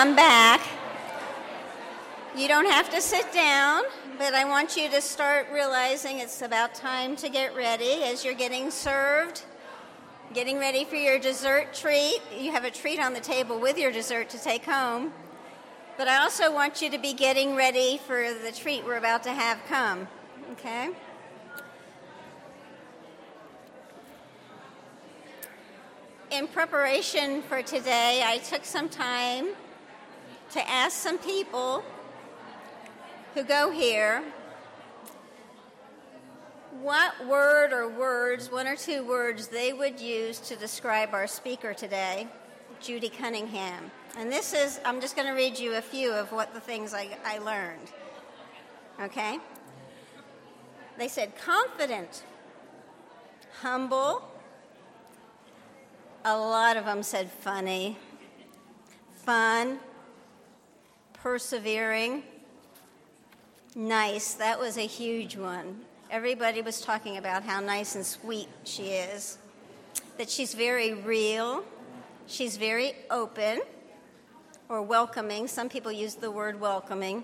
I'm back. You don't have to sit down, but I want you to start realizing it's about time to get ready as you're getting served, getting ready for your dessert treat. You have a treat on the table with your dessert to take home. But I also want you to be getting ready for the treat we're about to have come, okay? In preparation for today, I took some time to ask some people who go here what word or words, one or two words, they would use to describe our speaker today, Judy Cunningham. And I'm just going to read you a few of what the things I learned. Okay? They said confident, humble. A lot of them said funny, fun, persevering, nice. That was a huge one. Everybody was talking about how nice and sweet she is, that she's very real, she's very open or welcoming. Some people use the word welcoming.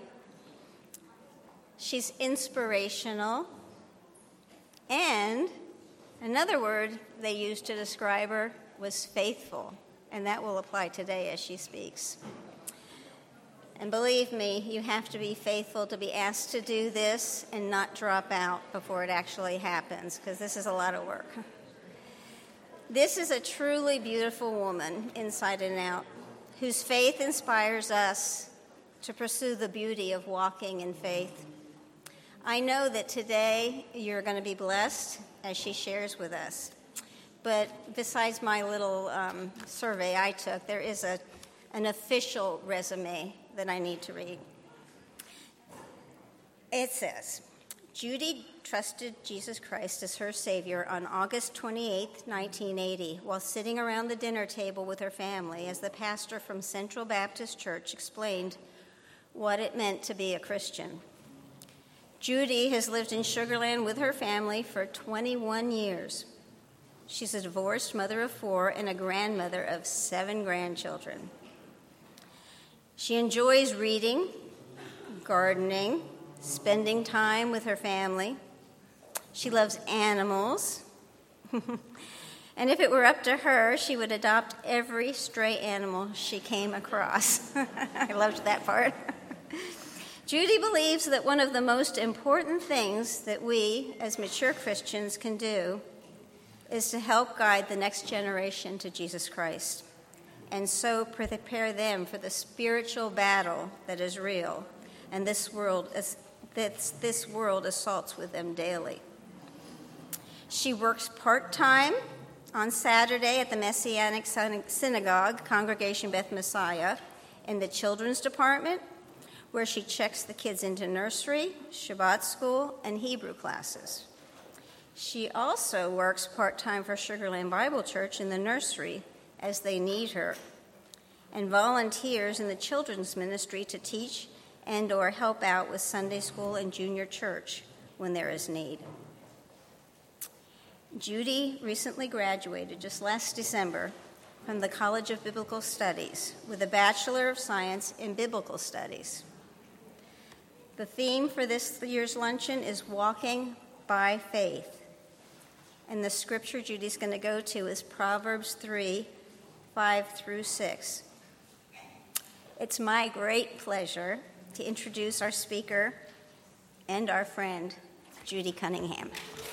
She's inspirational. And another word they used to describe her was faithful, and that will apply today as she speaks. And believe me, you have to be faithful to be asked to do this and not drop out before it actually happens, because this is a lot of work. This is a truly beautiful woman, inside and out, whose faith inspires us to pursue the beauty of walking in faith. I know that today you're going to be blessed as she shares with us. But besides my little survey I took, there is an official resume that I need to read. It says, Judy trusted Jesus Christ as her Savior on August 28, 1980, while sitting around the dinner table with her family as the pastor from Central Baptist Church explained what it meant to be a Christian. Judy has lived in Sugar Land with her family for 21 years. She's a divorced mother of 4 and a grandmother of 7 grandchildren. She enjoys reading, gardening, spending time with her family. She loves animals. And if it were up to her, she would adopt every stray animal she came across. I loved that part. Judy believes that one of the most important things that we, as mature Christians, can do is to help guide the next generation to Jesus Christ, and so prepare them for the spiritual battle that is real, and this world assaults with them daily. She works part-time on Saturday at the Messianic Synagogue, Congregation Beth Messiah, in the children's department, where she checks the kids into nursery, Shabbat school, and Hebrew classes. She also works part-time for Sugar Land Bible Church in the nursery as they need her, and volunteers in the children's ministry to teach and or help out with Sunday school and junior church when there is need. Judy recently graduated just last December from the College of Biblical Studies with a Bachelor of Science in Biblical Studies. The theme for this year's luncheon is Walking by Faith. And the scripture Judy's going to go to is Proverbs 3, 5 through 6. It's my great pleasure to introduce our speaker and our friend, Judy Cunningham.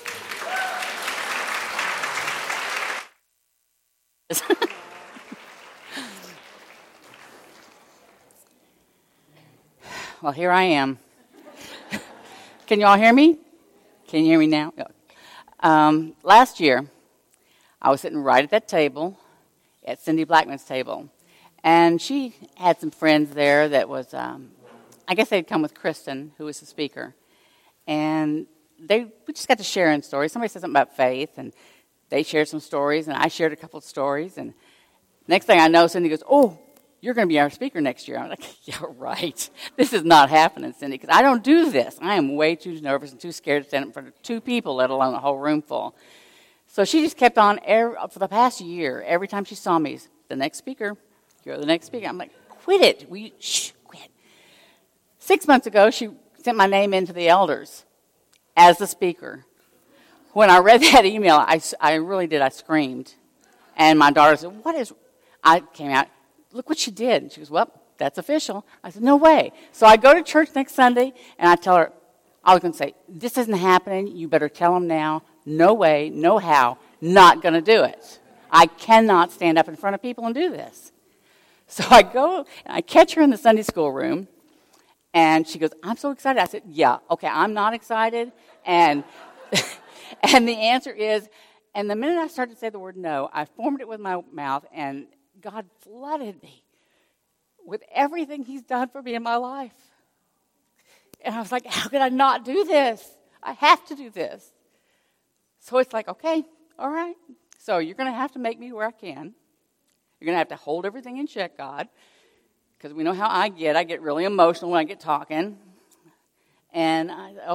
Well, here I am. Can you all hear me? Can you hear me now? Last year, I was sitting right at that table, at Cindy Blackman's table, and she had some friends there that was, I guess they'd come with Kristen, who was the speaker, and we just got to sharing stories. Somebody said something about faith, and they shared some stories, and I shared a couple of stories, and next thing I know, Cindy goes, "Oh, you're going to be our speaker next year." I'm like, "Yeah, right. This is not happening, Cindy, because I don't do this. I am way too nervous and too scared to stand in front of 2 people, let alone a whole room full." So she just kept on for the past year. Every time she saw me, the next speaker, you're the next speaker. I'm like, quit it. Quit. 6 months ago, she sent my name into the elders as the speaker. When I read that email, I really did. I screamed. And my daughter said, I came out, look what she did. And she goes, well, that's official. I said, no way. So I go to church next Sunday, and I tell her, I was going to say, this isn't happening. You better tell them now. No way, no how, not going to do it. I cannot stand up in front of people and do this. So I go, and I catch her in the Sunday school room, and she goes, I'm so excited. I said, yeah, okay, I'm not excited. And and the answer is, and the minute I started to say the word no, I formed it with my mouth, and God flooded me with everything he's done for me in my life. And I was like, how could I not do this? I have to do this. So it's like, okay, all right. So you're going to have to make me where I can. You're going to have to hold everything in check, God, because we know how I get. I get really emotional when I get talking. And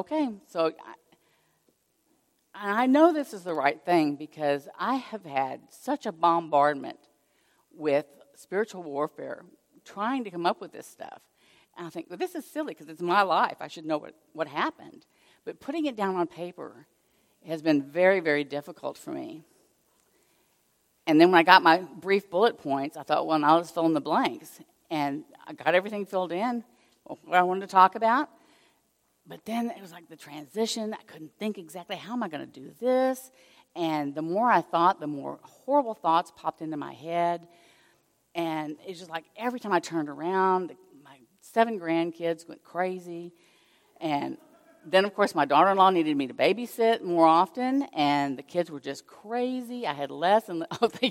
I know this is the right thing because I have had such a bombardment with spiritual warfare trying to come up with this stuff. And I think, well, this is silly because it's my life. I should know what happened. But putting it down on paper has been very, very difficult for me. And then when I got my brief bullet points, I thought, well, I'll just fill in the blanks. And I got everything filled in, what I wanted to talk about. But then it was like the transition. I couldn't think exactly, how am I going to do this? And the more I thought, the more horrible thoughts popped into my head. And it's just like every time I turned around, my 7 grandkids went crazy. And then, of course, my daughter-in-law needed me to babysit more often, and the kids were just crazy. I had less and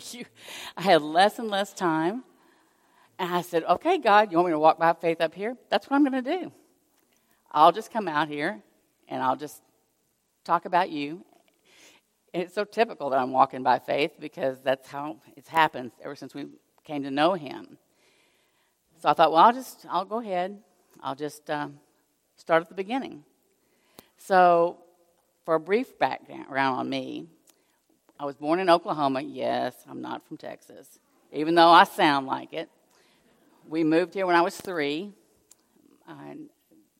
less time. And I said, okay, God, you want me to walk by faith up here? That's what I'm going to do. I'll just come out here, and I'll just talk about you. And it's so typical that I'm walking by faith because that's how it's happened ever since we came to know him. So I thought, well, I'll go ahead. I'll just start at the beginning. So for a brief background on me, I was born in Oklahoma. Yes, I'm not from Texas, even though I sound like it. We moved here when I was 3. And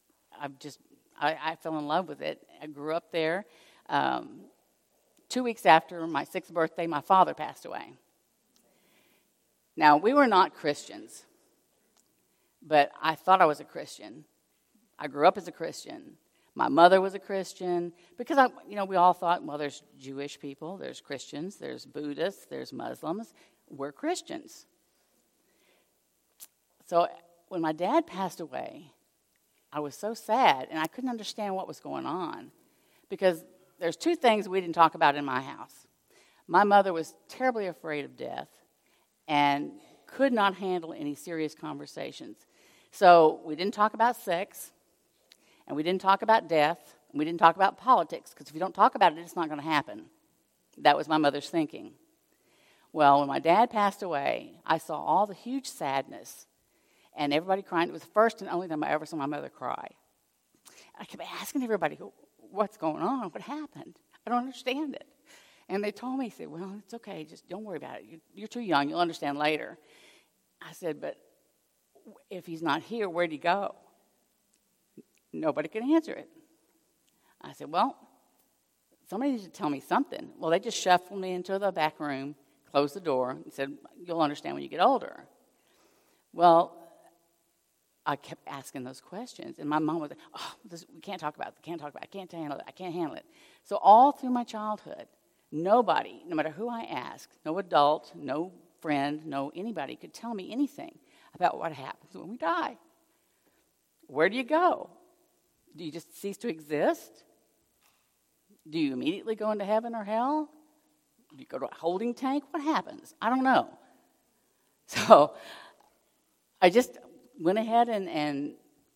I fell in love with it. I grew up there. 2 weeks after my 6th birthday, my father passed away. Now, we were not Christians, but I thought I was a Christian. I grew up as a Christian. My mother was a Christian because, we all thought, well, there's Jewish people, there's Christians, there's Buddhists, there's Muslims. We're Christians. So when my dad passed away, I was so sad, and I couldn't understand what was going on because there's 2 things we didn't talk about in my house. My mother was terribly afraid of death and could not handle any serious conversations. So we didn't talk about sex, and we didn't talk about death, and we didn't talk about politics, because if you don't talk about it, it's not going to happen. That was my mother's thinking. Well, when my dad passed away, I saw all the huge sadness, and everybody crying. It was the first and only time I ever saw my mother cry. I kept asking everybody, what's going on? What happened? I don't understand it. And they told me, said, well, it's okay, just don't worry about it. You're too young, you'll understand later. I said, but if he's not here, where'd he go? Nobody could answer it. I said, well, somebody needs to tell me something. Well, they just shuffled me into the back room, closed the door, and said, you'll understand when you get older. Well, I kept asking those questions, and my mom was like, we can't talk about it, I can't handle it. So all through my childhood, nobody, no matter who I asked, no adult, no friend, no anybody could tell me anything about what happens when we die. Where do you go? Do you just cease to exist? Do you immediately go into heaven or hell? Do you go to a holding tank? What happens? I don't know. So I just went ahead and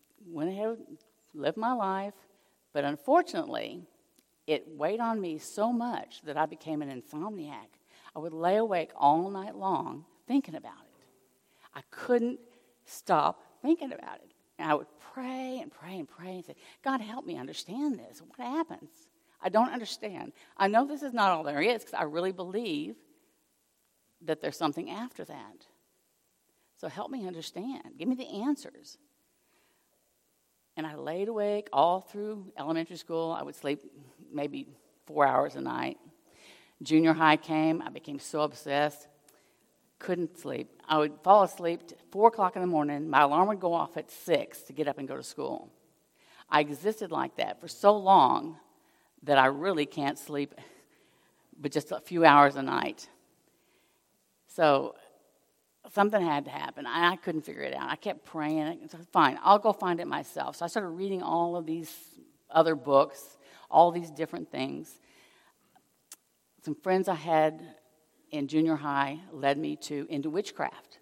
lived my life. But unfortunately, it weighed on me so much that I became an insomniac. I would lay awake all night long thinking about it. I couldn't stop thinking about it. And I would pray and pray and pray and say, God, help me understand this. What happens? I don't understand. I know this is not all there is because I really believe that there's something after that. So help me understand. Give me the answers. And I laid awake all through elementary school. I would sleep maybe 4 hours a night. Junior high came. I became so obsessed. Couldn't sleep. I would fall asleep at 4 o'clock in the morning. My alarm would go off at 6 to get up and go to school. I existed like that for so long that I really can't sleep but just a few hours a night. So something had to happen. I couldn't figure it out. I kept praying. So, fine, I'll go find it myself. So I started reading all of these other books, all these different things. Some friends I had in junior high led me into witchcraft.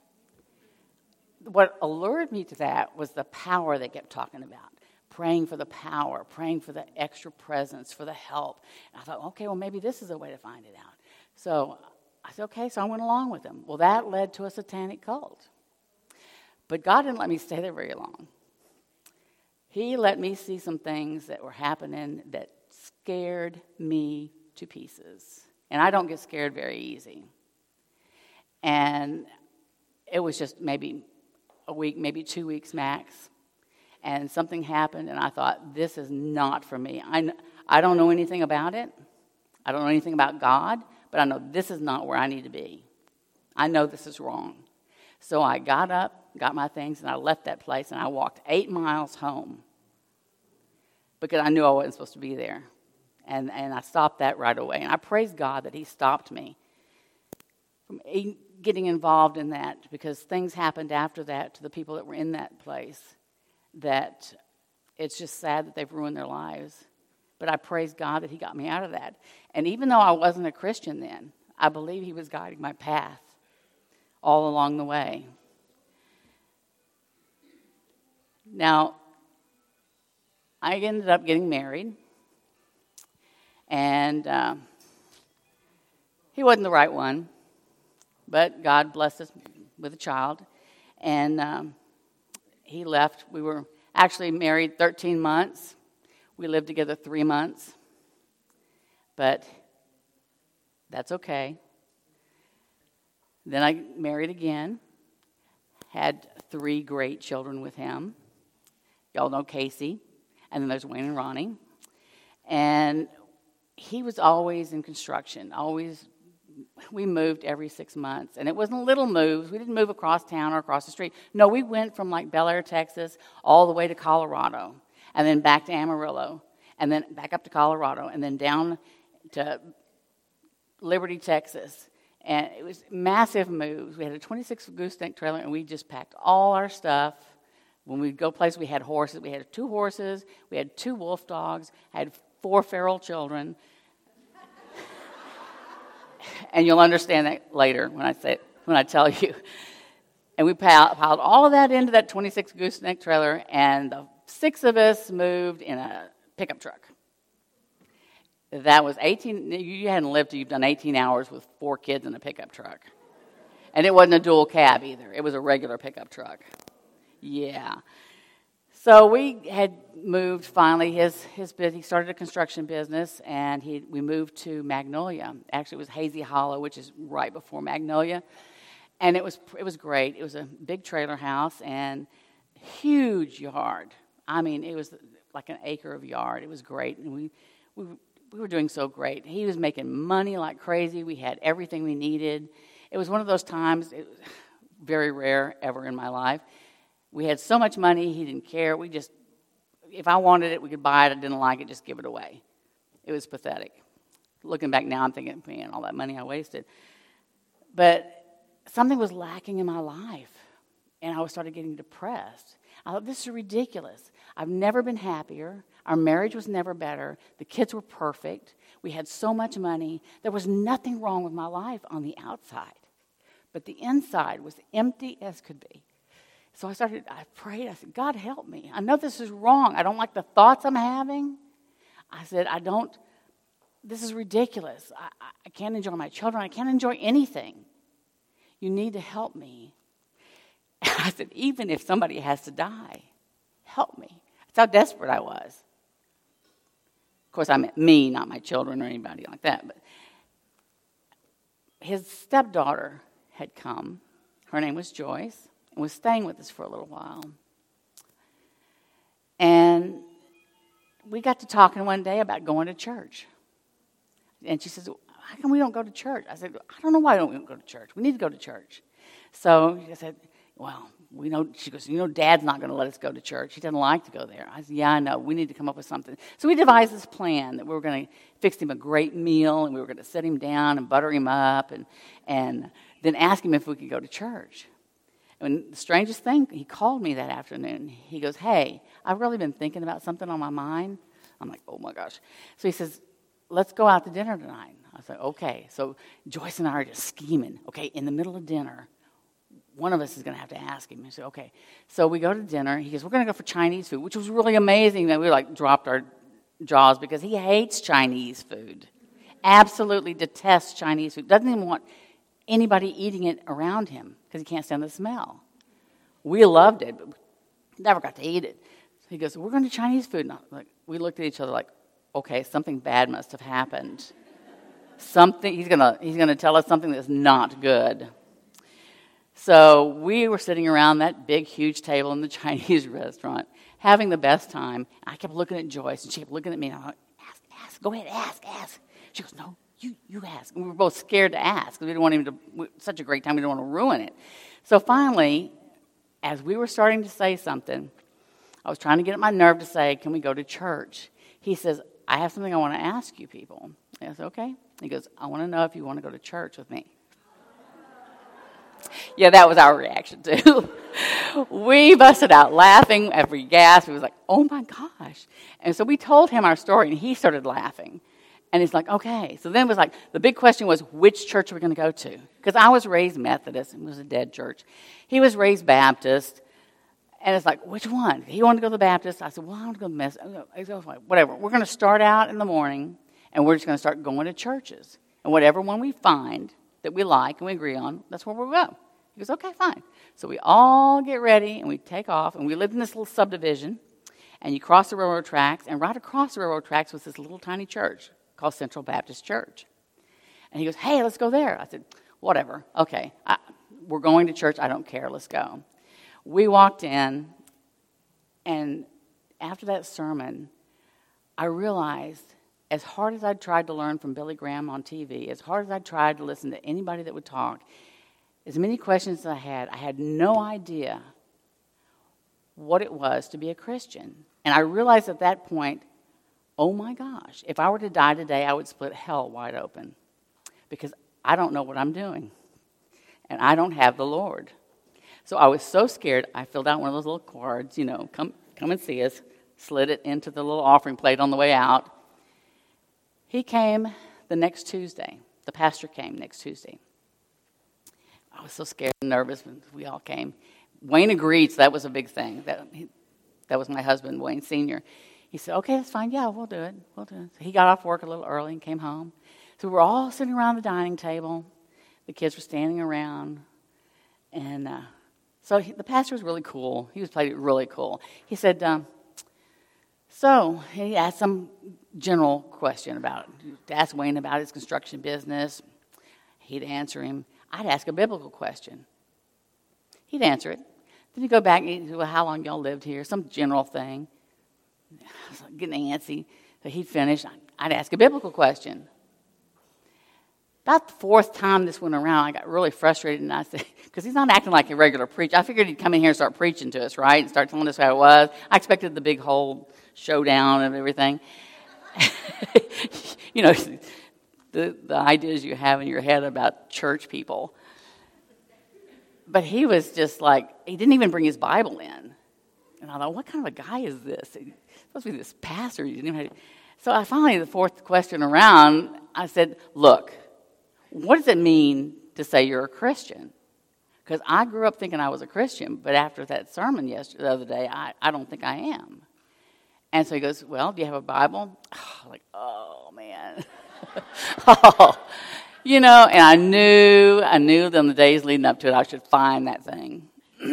What allured me to that was the power they kept talking about. Praying for the power, praying for the extra presence, for the help. And I thought, okay, well, maybe this is a way to find it out. So I said, okay, so I went along with them. Well, that led to a satanic cult. But God didn't let me stay there very long. He let me see some things that were happening that scared me to pieces. And I don't get scared very easy. And it was just maybe a week, maybe 2 weeks max. And something happened, and I thought, this is not for me. I don't know anything about it. I don't know anything about God, but I know this is not where I need to be. I know this is wrong. So I got up, got my things, and I left that place, and I walked 8 miles home because I knew I wasn't supposed to be there. And I stopped that right away. And I praise God that he stopped me from getting involved in that, because things happened after that to the people that were in that place that it's just sad that they've ruined their lives. But I praise God that he got me out of that. And even though I wasn't a Christian then, I believe he was guiding my path all along the way. Now, I ended up getting married. And he wasn't the right one. But God blessed us with a child. And he left. We were actually married 13 months. We lived together 3 months. But that's okay. Then I married again. Had 3 great children with him. Y'all know Casey. And then there's Wayne and Ronnie. And he was always in construction. We moved every 6 months. And it wasn't little moves. We didn't move across town or across the street. No, we went from like Bel Air, Texas, all the way to Colorado. And then back to Amarillo. And then back up to Colorado. And then down to Liberty, Texas. And it was massive moves. We had a 26 gooseneck trailer, and we just packed all our stuff. When we'd go places, we had horses. We had 2 horses. We had 2 wolf dogs. I had 4 feral children. And you'll understand that later when I tell you. And we piled all of that into that 26 gooseneck trailer, and the 6 of us moved in a pickup truck. That was 18. You hadn't lived till you've done 18 hours with 4 kids in a pickup truck. And it wasn't a dual cab either. It was a regular pickup truck. Yeah. So we had moved finally. He started a construction business, and we moved to Magnolia. Actually, it was Hazy Hollow, which is right before Magnolia, and it was great. It was a big trailer house and huge yard. I mean, it was like an acre of yard. It was great, and we were doing so great. He was making money like crazy. We had everything we needed. It was one of those times. It was very rare ever in my life. We had so much money, he didn't care. If I wanted it, we could buy it. I didn't like it, just give it away. It was pathetic. Looking back now, I'm thinking, man, all that money I wasted. But something was lacking in my life, and I started getting depressed. I thought, this is ridiculous. I've never been happier. Our marriage was never better. The kids were perfect. We had so much money. There was nothing wrong with my life on the outside. But the inside was empty as could be. So I prayed, I said, God, help me. I know this is wrong. I don't like the thoughts I'm having. I said, this is ridiculous. I can't enjoy my children. I can't enjoy anything. You need to help me. And I said, even if somebody has to die, help me. That's how desperate I was. Of course, I meant me, not my children or anybody like that. But his stepdaughter had come. Her name was Joyce, and was staying with us for a little while. And we got to talking one day about going to church. And she says, how come we don't go to church? I said, I don't know why we don't go to church. We need to go to church. So she said, well, we know. She goes, Dad's not going to let us go to church. He doesn't like to go there. I said, yeah, I know. We need to come up with something. So we devised this plan that we were going to fix him a great meal, and we were going to sit him down and butter him up, and then ask him if we could go to church. And the strangest thing, he called me that afternoon. He goes, hey, I've really been thinking about something on my mind. I'm like, oh, my gosh. So he says, let's go out to dinner tonight. I said, okay. So Joyce and I are just scheming. Okay, in the middle of dinner, one of us is going to have to ask him. I said, okay. So we go to dinner. He goes, we're going to go for Chinese food, which was really amazing. That we dropped our jaws because he hates Chinese food. Absolutely detests Chinese food. Doesn't even want anybody eating it around him because he can't stand the smell. We loved it, but never got to eat it. So he goes, we're going to Chinese food. And we looked at each other like, okay, something bad must have happened. He's gonna tell us something that's not good. So we were sitting around that big, huge table in the Chinese restaurant, having the best time. I kept looking at Joyce, and she kept looking at me, and I'm like, ask, go ahead, ask. She goes, no, you ask. And we were both scared to ask, because we didn't want him to, such a great time, we didn't want to ruin it. So finally, as we were starting to say something, I was trying to get at my nerve to say, can we go to church? He says, I have something I want to ask you people. I said, okay. He goes, I want to know if you want to go to church with me. Yeah, that was our reaction, too. We busted out laughing as we gasped. He was like, oh, my gosh. And so we told him our story, and he started laughing. And he's like, okay. So then it was like, the big question was, which church are we going to go to? Because I was raised Methodist. It was a dead church. He was raised Baptist. And it's like, which one? He wanted to go to the Baptist. I said, well, I want to go to the Methodist. Whatever. We're going to start out in the morning, and we're just going to start going to churches. And whatever one we find that we like and we agree on, that's where we'll go. He goes, okay, fine. So we all get ready, and we take off, and we lived in this little subdivision, and you cross the railroad tracks, and right across the railroad tracks was this little tiny church called Central Baptist Church. And he goes, hey, let's go there. I said, whatever. Okay, we're going to church. I don't care. Let's go. We walked in, and after that sermon, I realized, as hard as I tried to learn from Billy Graham on TV, as hard as I tried to listen to anybody that would talk, as many questions as I had no idea what it was to be a Christian. And I realized at that point, oh my gosh, if I were to die today, I would split hell wide open because I don't know what I'm doing, and I don't have the Lord. So I was so scared, I filled out one of those little cards, come and see us, slid it into the little offering plate on the way out. He came the next Tuesday. The pastor came next Tuesday. I was so scared and nervous when we all came. Wayne agreed, so that was a big thing. That was my husband, Wayne Sr. He said, okay, that's fine. Yeah, we'll do it. So he got off work a little early and came home. So we were all sitting around the dining table. The kids were standing around. And so the pastor was really cool. He played it really cool. He said, so he asked some general question to ask Wayne about his construction business. He'd answer him. I'd ask a biblical question. He'd answer it. Then he'd go back and he'd say, well, how long y'all lived here? Some general thing. I was getting antsy. So he'd finish. I'd ask a biblical question. About the fourth time this went around, I got really frustrated, and I said, because he's not acting like a regular preacher. I figured he'd come in here and start preaching to us, right, and start telling us how it was. I expected the big whole showdown and everything. The ideas you have in your head about church people. But he was just like, he didn't even bring his Bible in. And I thought, what kind of a guy is this? He's supposed to be this pastor. He didn't even have... So I finally, the fourth question around, I said, look, what does it mean to say you're a Christian? Because I grew up thinking I was a Christian, but after that sermon the other day, I don't think I am. And so he goes, well, do you have a Bible? Like, oh, man. And I knew in the days leading up to it, I should find that thing.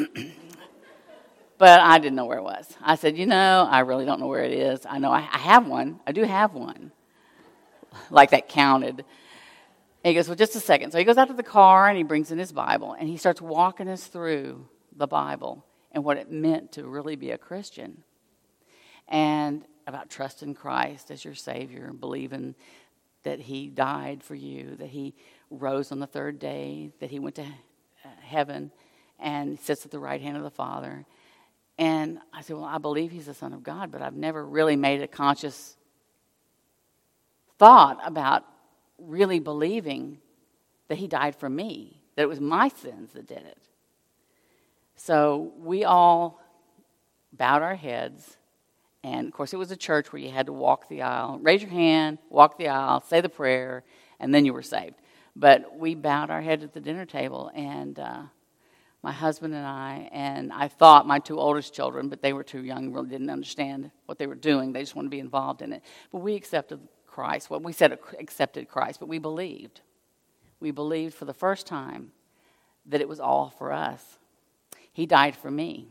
But I didn't know where it was. I said, I really don't know where it is. I know I have one. I do have one. Like that counted. And he goes, well, just a second. So he goes out to the car and he brings in his Bible and he starts walking us through the Bible and what it meant to really be a Christian. And about trusting Christ as your Savior and believing that he died for you, that he rose on the third day, that he went to heaven and sits at the right hand of the Father. And I said, well, I believe he's the Son of God, but I've never really made a conscious thought about really believing that he died for me, that it was my sins that did it. So we all bowed our heads. And, of course, it was a church where you had to walk the aisle. Raise your hand, walk the aisle, say the prayer, and then you were saved. But we bowed our heads at the dinner table, and my husband and I thought my two oldest children, but they were too young, really didn't understand what they were doing. They just wanted to be involved in it. But we accepted Christ. Well, we said accepted Christ, but we believed. We believed for the first time that it was all for us. He died for me.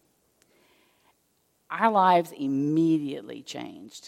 Our lives immediately changed.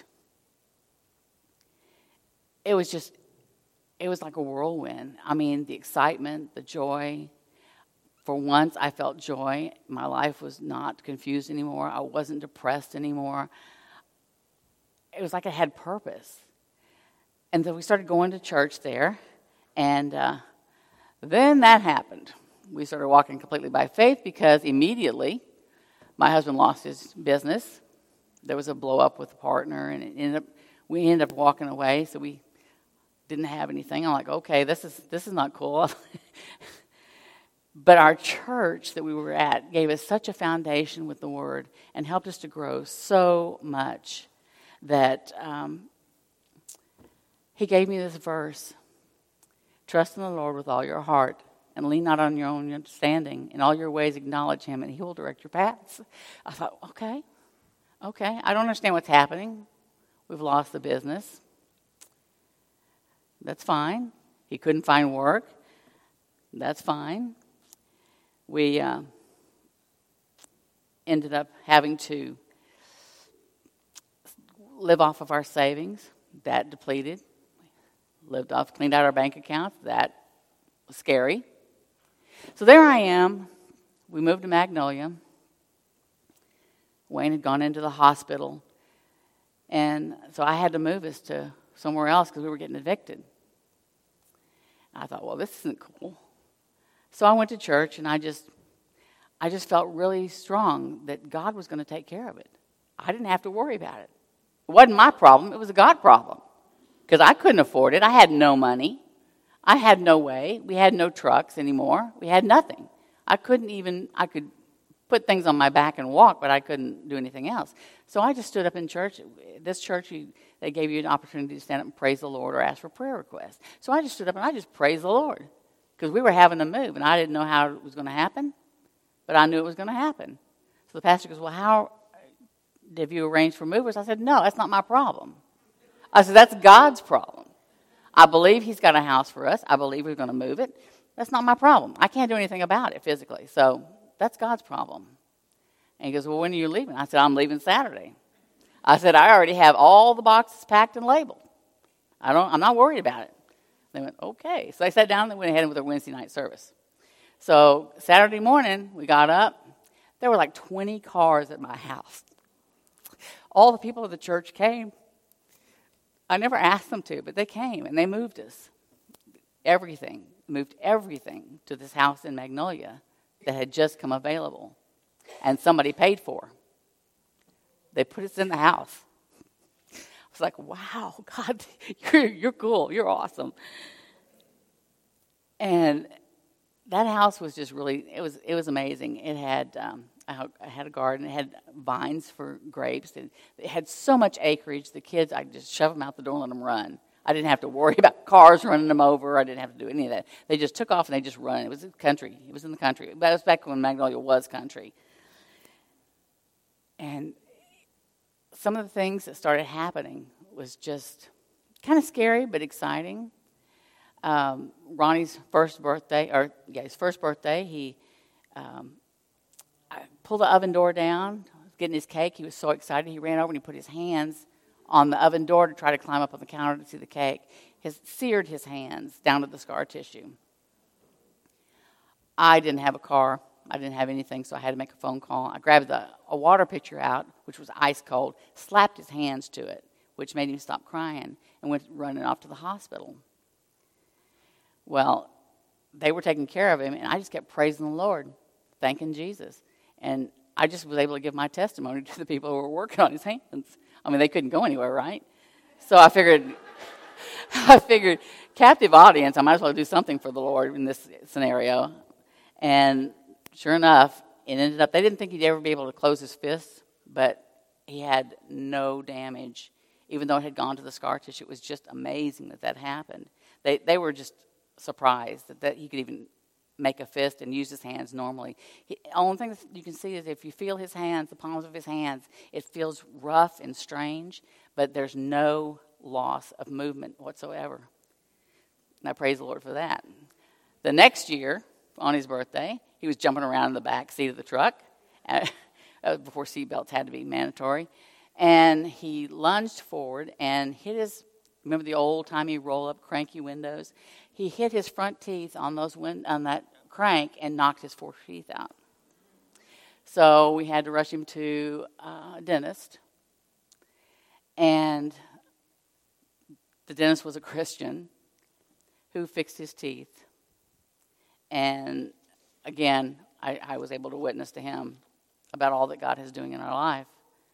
It was like a whirlwind. I mean, the excitement, the joy. For once, I felt joy. My life was not confused anymore. I wasn't depressed anymore. It was like I had purpose. And so we started going to church there. And then that happened. We started walking completely by faith because immediately my husband lost his business. There was a blow up with a partner, and we ended up walking away. So we didn't have anything. I'm like, okay, this is not cool. But our church that we were at gave us such a foundation with the Word and helped us to grow so much that he gave me this verse: trust in the Lord with all your heart and lean not on your own understanding. In all your ways acknowledge him, and he will direct your paths. I thought, okay. I don't understand what's happening. We've lost the business. That's fine. He couldn't find work. That's fine. We ended up having to live off of our savings. That depleted. Cleaned out our bank accounts. That was scary. So there I am. We moved to Magnolia. Wayne had gone into the hospital. And so I had to move us to somewhere else because we were getting evicted. I thought, well, this isn't cool. So I went to church, and I just felt really strong that God was going to take care of it. I didn't have to worry about it. It wasn't my problem. It was a God problem because I couldn't afford it. I had no money. I had no way. We had no trucks anymore. We had nothing. I could put things on my back and walk, but I couldn't do anything else. So I just stood up in church. This church, they gave you an opportunity to stand up and praise the Lord or ask for prayer requests. So I just stood up and I just praised the Lord because we were having to move, and I didn't know how it was going to happen, but I knew it was going to happen. So the pastor goes, well, how have you arranged for movers? I said, no, that's not my problem. I said, that's God's problem. I believe he's got a house for us. I believe we're going to move it. That's not my problem. I can't do anything about it physically. So that's God's problem. And he goes, well, when are you leaving? I said, I'm leaving Saturday. I said, I already have all the boxes packed and labeled. I'm not worried about it. They went, okay. So they sat down and they went ahead with their Wednesday night service. So Saturday morning, we got up. There were like 20 cars at my house. All the people of the church came. I never asked them to, but they came, and they moved us. Moved everything to this house in Magnolia that had just come available, and somebody paid for. They put us in the house. I was like, wow, God, you're cool. You're awesome. And that house was just really, it was amazing. It had, I had a garden. It had vines for grapes. It had so much acreage. The kids, I just shove them out the door and let them run. I didn't have to worry about cars running them over. I didn't have to do any of that. They just took off and they just run. It was in the country. It was in the country. That was back when Magnolia was country. And some of the things that started happening was just kind of scary but exciting. Ronnie's first birthday, he I pulled the oven door down, getting his cake. He was so excited. He ran over and he put his hands on the oven door to try to climb up on the counter to see the cake. has seared his hands down to the scar tissue. I didn't have a car. I didn't have anything, so I had to make a phone call. I grabbed a water pitcher out, which was ice cold, slapped his hands to it, which made him stop crying, and went running off to the hospital. Well, they were taking care of him, and I just kept praising the Lord, thanking Jesus. And I just was able to give my testimony to the people who were working on his hands. I mean, they couldn't go anywhere, right? So I figured, captive audience, I might as well do something for the Lord in this scenario. And sure enough, it ended up, they didn't think he'd ever be able to close his fists, but he had no damage. Even though it had gone to the scar tissue, it was just amazing that happened. They were just surprised that he could even make a fist and use his hands normally. The only thing that you can see is if you feel his hands, the palms of his hands, it feels rough and strange, but there's no loss of movement whatsoever. And I praise the Lord for that. The next year, on his birthday, he was jumping around in the back seat of the truck before seatbelts had to be mandatory. And he lunged forward and hit his, remember the old-timey roll-up cranky windows? He hit his front teeth on on that crank and knocked his 4 teeth out. So we had to rush him to a dentist. And the dentist was a Christian who fixed his teeth. And again, I was able to witness to him about all that God is doing in our life.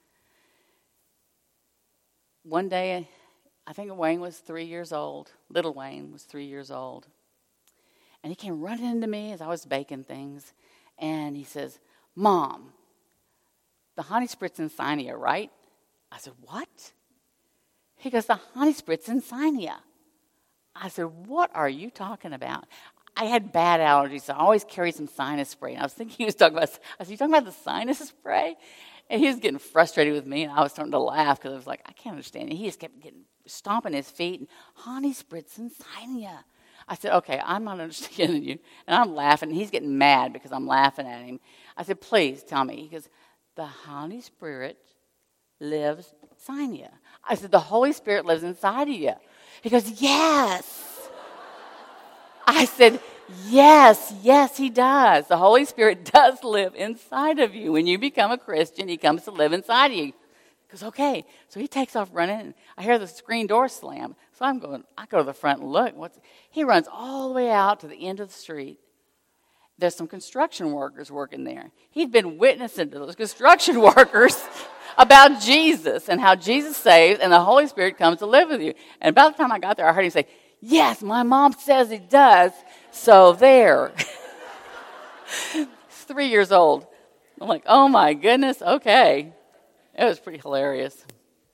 One day, I think Wayne was 3 years old. Little Wayne was 3 years old. And he came running into me as I was baking things. And he says, "Mom, the honey spritz in Cynia, right?" I said, "What?" He goes, "The honey spritz in Cynia." I said, "What are you talking about?" I had bad allergies, so I always carried some sinus spray. And I was thinking he was talking about, I said, "You talking about the sinus spray?" And he was getting frustrated with me, and I was starting to laugh because I was like, I can't understand it. He just kept stomping his feet, and honey spritz and Cynia. I said, "Okay, I'm not understanding you." And I'm laughing, and he's getting mad because I'm laughing at him. I said, "Please tell me." He goes, "The Holy Spirit lives Cynia." I said, "The Holy Spirit lives inside of you." He goes, "Yes." I said, yes, he does. The Holy Spirit does live inside of you. When you become a Christian, he comes to live inside of you. He goes, "Okay." So he takes off running, and I hear the screen door slam. So I go to the front and look. He runs all the way out to the end of the street. There's some construction workers working there. He'd been witnessing to those construction workers about Jesus and how Jesus saves and the Holy Spirit comes to live with you. And by the time I got there, I heard him say, "Yes, my mom says it does, so there." He's 3 years old. I'm like, oh my goodness, okay. It was pretty hilarious.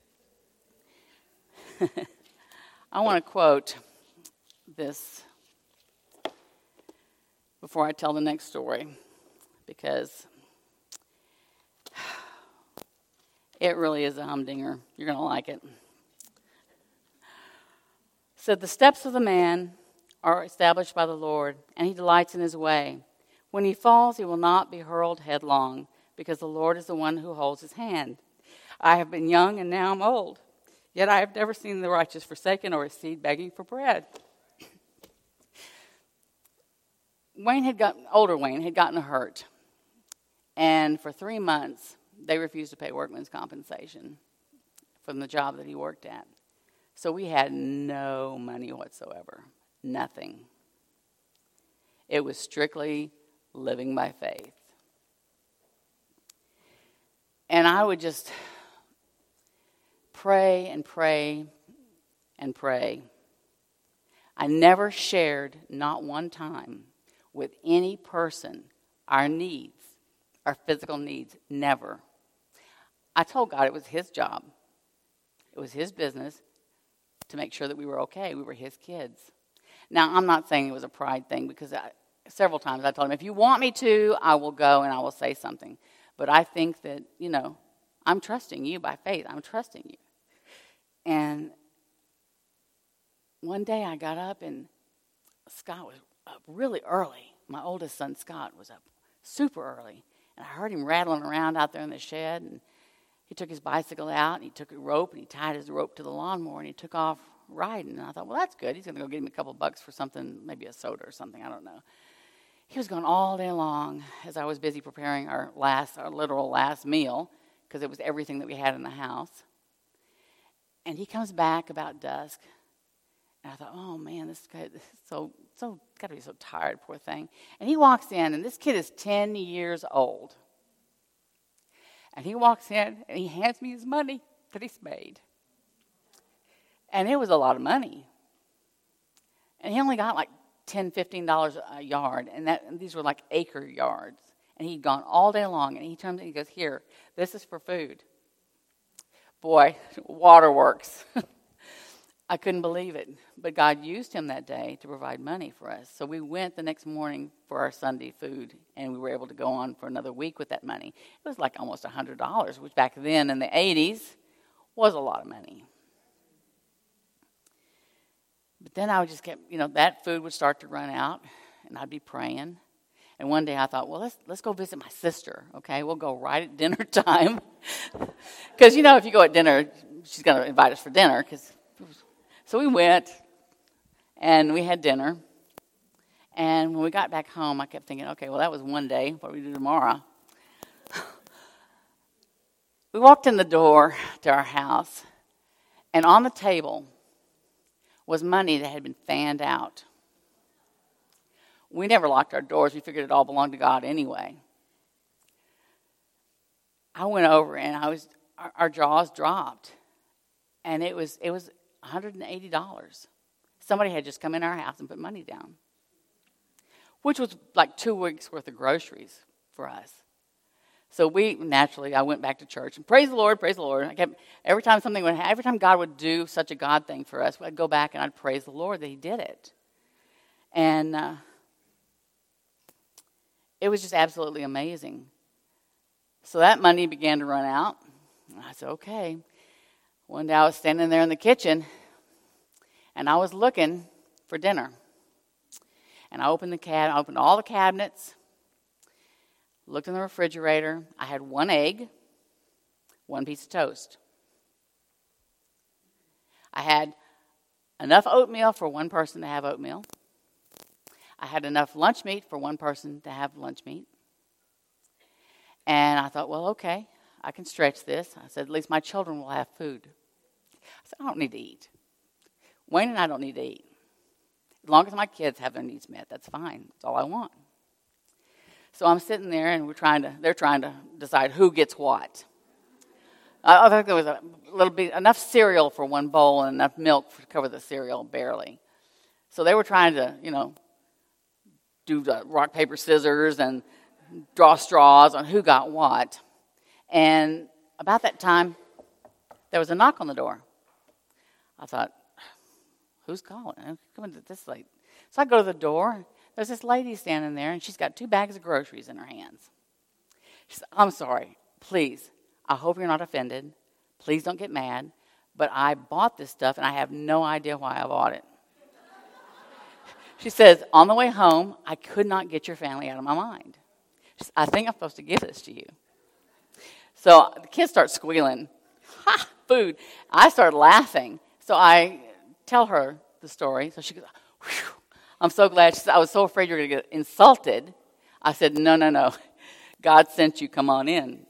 I want to quote this before I tell the next story, because it really is a humdinger. You're going to like it. Said, "The steps of the man are established by the Lord, and he delights in his way. When he falls, he will not be hurled headlong, because the Lord is the one who holds his hand. I have been young, and now I'm old, yet I have never seen the righteous forsaken or his seed begging for bread." Older Wayne had gotten hurt, and for 3 months, they refused to pay workman's compensation from the job that he worked at. So we had no money whatsoever, nothing. It was strictly living by faith. And I would just pray and pray and pray. I never shared, not one time, with any person our needs, our physical needs, never. I told God it was his job. It was his business to make sure that we were okay. We were his kids. Now, I'm not saying it was a pride thing, because several times I told him, if you want me to, I will go and I will say something. But I think that, I'm trusting you by faith. I'm trusting you. And one day I got up, and Scott was up really early. My oldest son, Scott, was up super early. And I heard him rattling around out there in the shed, and he took his bicycle out, and he took a rope, and he tied his rope to the lawnmower, and he took off riding. And I thought, well, that's good. He's going to go give me a couple bucks for something, maybe a soda or something. I don't know. He was gone all day long as I was busy preparing our literal last meal, because it was everything that we had in the house. And he comes back about dusk. And I thought, oh, man, this guy is so got to be so tired, poor thing. And he walks in, and this kid is 10 years old. And he walks in, and he hands me his money that he's made. And it was a lot of money. And he only got like $10, $15 a yard, and these were like acre yards. And he'd gone all day long, and he turns and he goes, here, this is for food. Boy, waterworks. I couldn't believe it. But God used him that day to provide money for us. So we went the next morning for our Sunday food, and we were able to go on for another week with that money. It was like almost $100, which back then in the 80s was a lot of money. But then I would just keep, that food would start to run out, and I'd be praying. And one day I thought, well, let's go visit my sister, okay? We'll go right at dinner time. Because, if you go at dinner, she's going to invite us for dinner. So we went, and we had dinner. And when we got back home, I kept thinking, okay, well, that was one day. What do we do tomorrow? We walked in the door to our house, and on the table was money that had been fanned out. We never locked our doors. We figured it all belonged to God anyway. I went over, and our jaws dropped, and it was $180. Somebody had just come in our house and put money down, which was like 2 weeks worth of groceries for us. So I went back to church and praise the Lord, praise the Lord. Every time God would do such a God thing for us, I'd go back and I'd praise the Lord that He did it. And it was just absolutely amazing. So that money began to run out. I said, okay. One day I was standing there in the kitchen, and I was looking for dinner. And I opened all the cabinets, looked in the refrigerator. I had 1 egg, 1 piece of toast. I had enough oatmeal for 1 person to have oatmeal. I had enough lunch meat for 1 person to have lunch meat. And I thought, well, okay, I can stretch this. I said, at least my children will have food. I said, I don't need to eat. Wayne and I don't need to eat. As long as my kids have their needs met, that's fine. That's all I want. So I'm sitting there, and they're trying to decide who gets what. I think there was enough cereal for 1 bowl and enough milk to cover the cereal, barely. So they were trying to, do the rock, paper, scissors and draw straws on who got what. And about that time, there was a knock on the door. I thought, who's calling? I'm coming to this late. So I go to the door. There's this lady standing there, and she's got 2 bags of groceries in her hands. She said, I'm sorry, please. I hope you're not offended. Please don't get mad. But I bought this stuff, and I have no idea why I bought it. She says, on the way home, I could not get your family out of my mind. She said, I think I'm supposed to give this to you. So the kids start squealing, ha, food. I started laughing. So I tell her the story. So she goes, whew, I'm so glad. She said, I was so afraid you were going to get insulted. I said, no. God sent you. Come on in.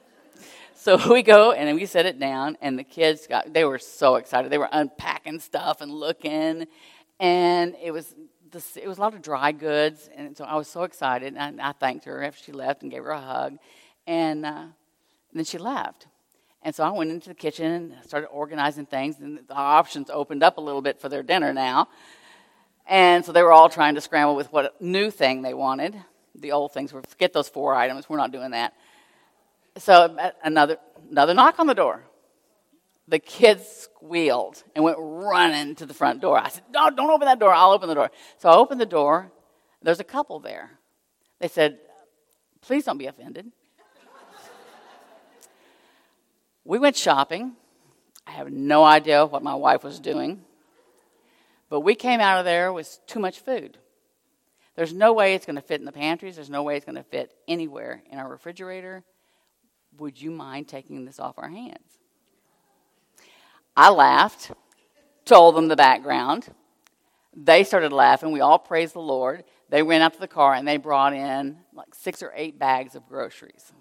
So we go, and we set it down, and the kids they were so excited. They were unpacking stuff and looking, and it was a lot of dry goods, and so I was so excited, and I thanked her after she left and gave her a hug, and then she left. And so I went into the kitchen and started organizing things, and the options opened up a little bit for their dinner now. And so they were all trying to scramble with what new thing they wanted. The old things were, forget those 4 items, we're not doing that. So another knock on the door. The kids squealed and went running to the front door. I said, no, don't open that door. I'll open the door. So I opened the door. There's a couple there. They said, please don't be offended. We went shopping. I have no idea what my wife was doing. But we came out of there with too much food. There's no way it's going to fit in the pantries. There's no way it's going to fit anywhere in our refrigerator. Would you mind taking this off our hands? I laughed. told them the background. They started laughing. We all praised the Lord. They ran out to the car, and they brought in like 6 or 8 bags of groceries.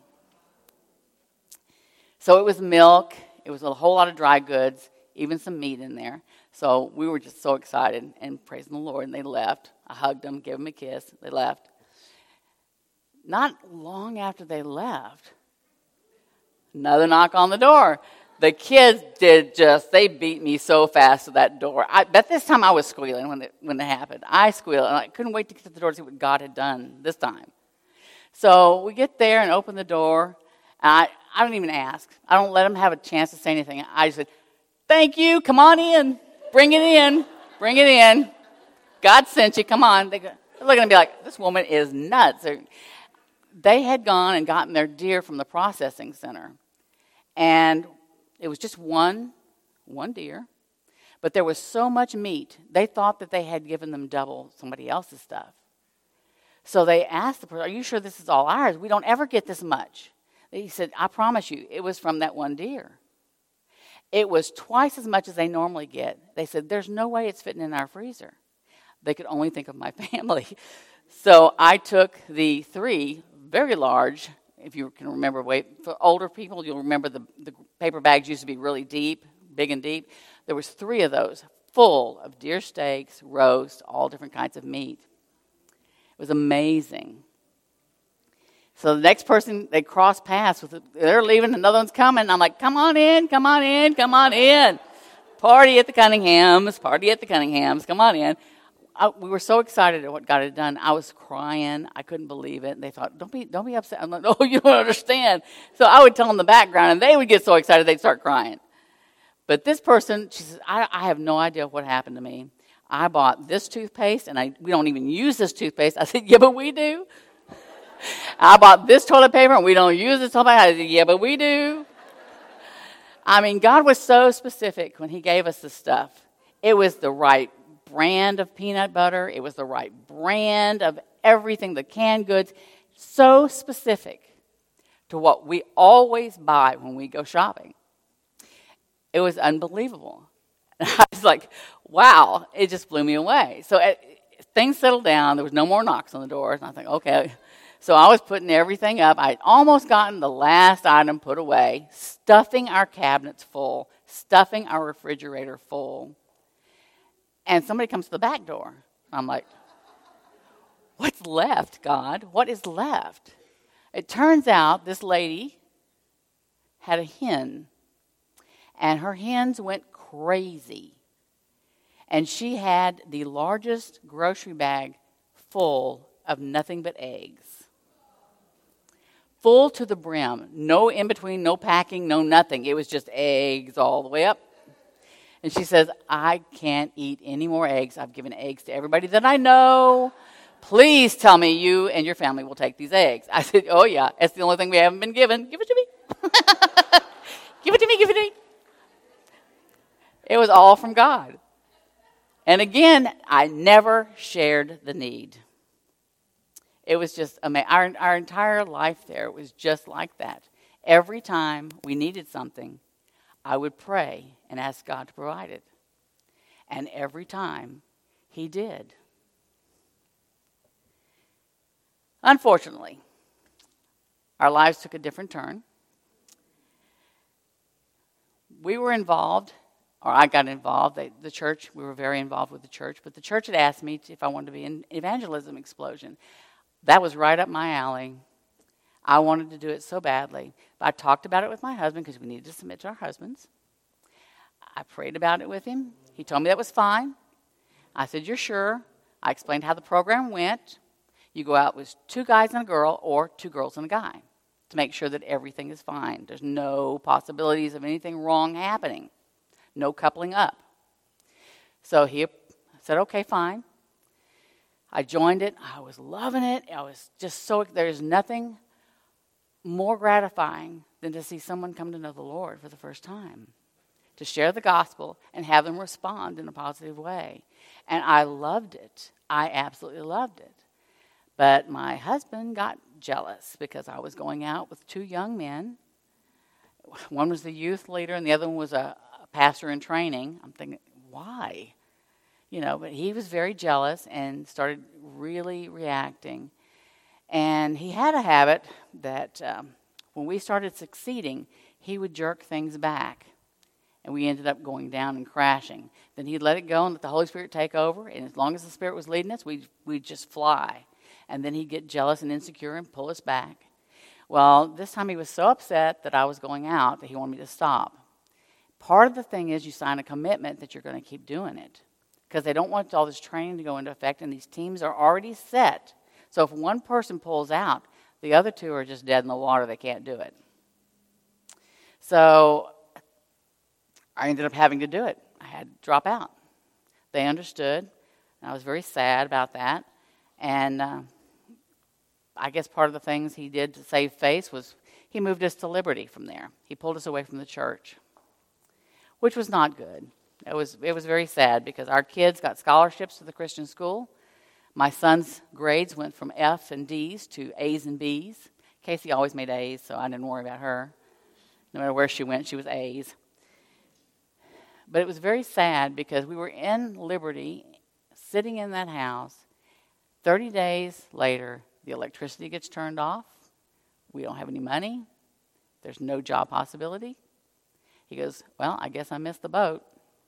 So it was milk. It was a whole lot of dry goods, even some meat in there. So we were just so excited and praising the Lord, and they left. I hugged them, gave them a kiss. They left. Not long after they left, another knock on the door. The kids they beat me so fast to that door. But this time I was squealing when it happened. I squealed, and I couldn't wait to get to the door to see what God had done this time. So we get there and open the door, and I don't even ask. I don't let them have a chance to say anything. I just said, "Thank you, come on in. Bring it in. Bring it in. God sent you, come on." They're looking at me like, this woman is nuts. They had gone and gotten their deer from the processing center. And it was just one deer. But there was so much meat, they thought that they had given them double somebody else's stuff. So they asked the person, "Are you sure this is all ours? We don't ever get this much." He said, "I promise you, it was from that one deer." It was twice as much as they normally get. They said, "There's no way it's fitting in our freezer." They could only think of my family. So I took the 3 very large, if you can remember, for older people, you'll remember the paper bags used to be really deep, big and deep. There was 3 of those full of deer steaks, roast, all different kinds of meat. It was amazing. So the next person, they cross paths. They're leaving, another one's coming. I'm like, come on in, come on in, come on in. Party at the Cunninghams, come on in. We were so excited at what God had done. I was crying. I couldn't believe it. And they thought, don't be upset. I'm like, "Oh, you don't understand." So I would tell them the background, and they would get so excited they'd start crying. But this person, she says, I have no idea what happened to me. I bought this toothpaste, and we don't even use this toothpaste. I said, "Yeah, but we do." I bought this toilet paper, and we don't use this toilet paper. I said, "Yeah, but we do." I mean, God was so specific when he gave us this stuff. It was the right brand of peanut butter. It was the right brand of everything, the canned goods. So specific to what we always buy when we go shopping. It was unbelievable. I was like, wow, it just blew me away. So things settled down. There was no more knocks on the doors. And I think, okay. So I was putting everything up. I'd almost gotten the last item put away, stuffing our cabinets full, stuffing our refrigerator full. And somebody comes to the back door. I'm like, what's left, God? What is left? It turns out this lady had a hen. And her hens went crazy. And she had the largest grocery bag full of nothing but eggs. Full to the brim. No in between, no packing, no nothing. It was just eggs all the way up. And she says, "I can't eat any more eggs. I've given eggs to everybody that I know. Please tell me you and your family will take these eggs." I said, "Oh, yeah, it's the only thing we haven't been given. Give it to me." Give it to me, give it to me. It was all from God. And again, I never shared the need. It was just amazing. Our entire life there was just like that. Every time we needed something, I would pray and ask God to provide it. And every time, he did. Unfortunately, our lives took a different turn. We were involved, or I got involved. The church, we were very involved with the church, but the church had asked me if I wanted to be in Evangelism Explosion. That was right up my alley. I wanted to do it so badly. But I talked about it with my husband because we needed to submit to our husbands. I prayed about it with him. He told me that was fine. I said, "You're sure?" I explained how the program went. You go out with 2 guys and a girl or 2 girls and a guy to make sure that everything is fine. There's no possibilities of anything wrong happening. No coupling up. So he said, "Okay, fine." I joined it. I was loving it. I was just there's nothing more gratifying than to see someone come to know the Lord for the first time, to share the gospel and have them respond in a positive way. And I loved it. I absolutely loved it. But my husband got jealous because I was going out with 2 young men. One was the youth leader and the other one was a pastor in training. I'm thinking, why? But he was very jealous and started really reacting. And he had a habit that when we started succeeding, he would jerk things back. And we ended up going down and crashing. Then he'd let it go and let the Holy Spirit take over. And as long as the Spirit was leading us, we'd just fly. And then he'd get jealous and insecure and pull us back. Well, this time he was so upset that I was going out that he wanted me to stop. Part of the thing is you sign a commitment that you're going to keep doing it, because they don't want all this training to go into effect, and these teams are already set. So if one person pulls out, the other two are just dead in the water. They can't do it. So I ended up having to do it. I had to drop out. They understood, and I was very sad about that. And I guess part of the things he did to save face was he moved us to Liberty from there. He pulled us away from the church, which was not good. It was very sad because our kids got scholarships to the Christian school. My son's grades went from F and D's to A's and B's. Casey always made A's, so I didn't worry about her. No matter where she went, she was A's. But it was very sad because we were in Liberty, sitting in that house. 30 days later, the electricity gets turned off. We don't have any money. There's no job possibility. He goes, well, I guess I missed the boat.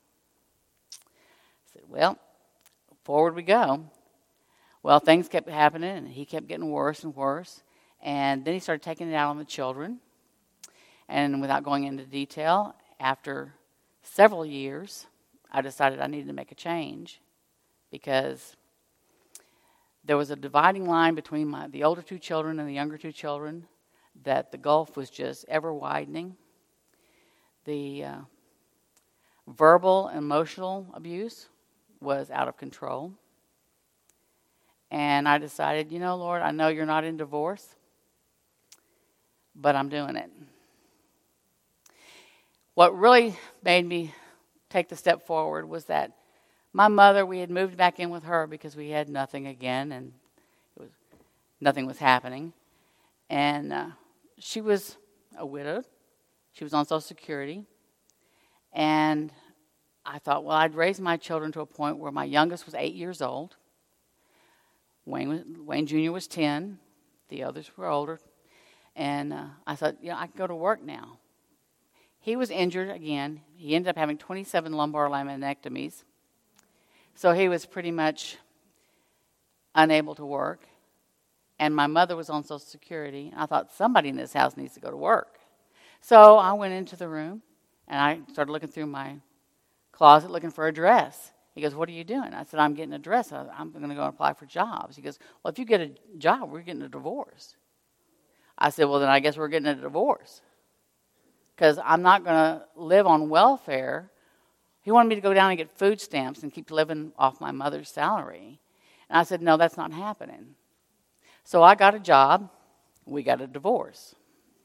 I said, well, forward we go. Well, things kept happening, and he kept getting worse and worse. And then he started taking it out on the children. And without going into detail, after several years, I decided I needed to make a change because there was a dividing line between the older two children and the younger two children, that the gulf was just ever widening. The verbal and emotional abuse was out of control. And I decided, Lord, I know you're not in divorce, but I'm doing it. What really made me take the step forward was that my mother, we had moved back in with her because we had nothing again, and nothing was happening. And she was a widow. She was on Social Security. And I thought, well, I'd raise my children to a point where my youngest was 8 years old. Wayne Jr. was 10. The others were older. And I thought, I can go to work now. He was injured again. He ended up having 27 lumbar laminectomies. So he was pretty much unable to work. And my mother was on Social Security. I thought, somebody in this house needs to go to work. So I went into the room, and I started looking through my closet looking for a dress. He goes, what are you doing? I said, I'm getting a dress. I'm going to go apply for jobs. He goes, well, if you get a job, we're getting a divorce. I said, well, then I guess we're getting a divorce, because I'm not going to live on welfare. He wanted me to go down and get food stamps and keep living off my mother's salary. And I said, no, that's not happening. So I got a job. We got a divorce.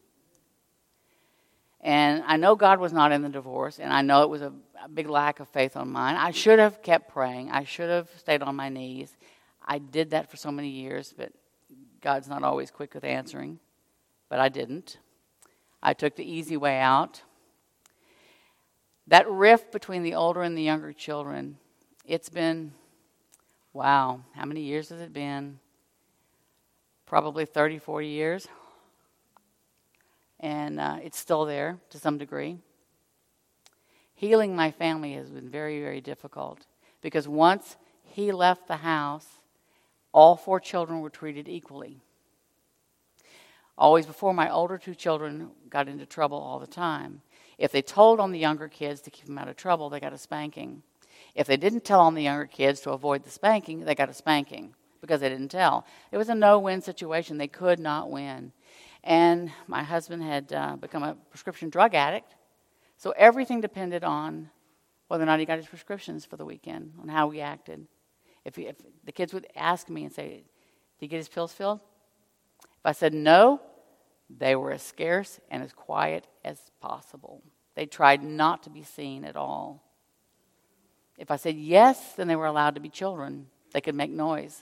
And I know God was not in the divorce, and I know it was a big lack of faith on mine. I should have kept praying. I should have stayed on my knees. I did that for so many years, but God's not always quick with answering. But I didn't. I took the easy way out. That rift between the older and the younger children, it's been, wow, how many years has it been? Probably 30, 40 years. And it's still there to some degree. Healing my family has been very, very difficult, because once he left the house, all 4 children were treated equally. Always before, my older 2 children got into trouble all the time. If they told on the younger kids to keep them out of trouble, they got a spanking. If they didn't tell on the younger kids to avoid the spanking, they got a spanking because they didn't tell. It was a no-win situation. They could not win. And my husband had become a prescription drug addict, so everything depended on whether or not he got his prescriptions for the weekend, on how we acted. If the kids would ask me and say, did he get his pills filled? If I said no, they were as scarce and as quiet as possible. They tried not to be seen at all. If I said yes, then they were allowed to be children. They could make noise.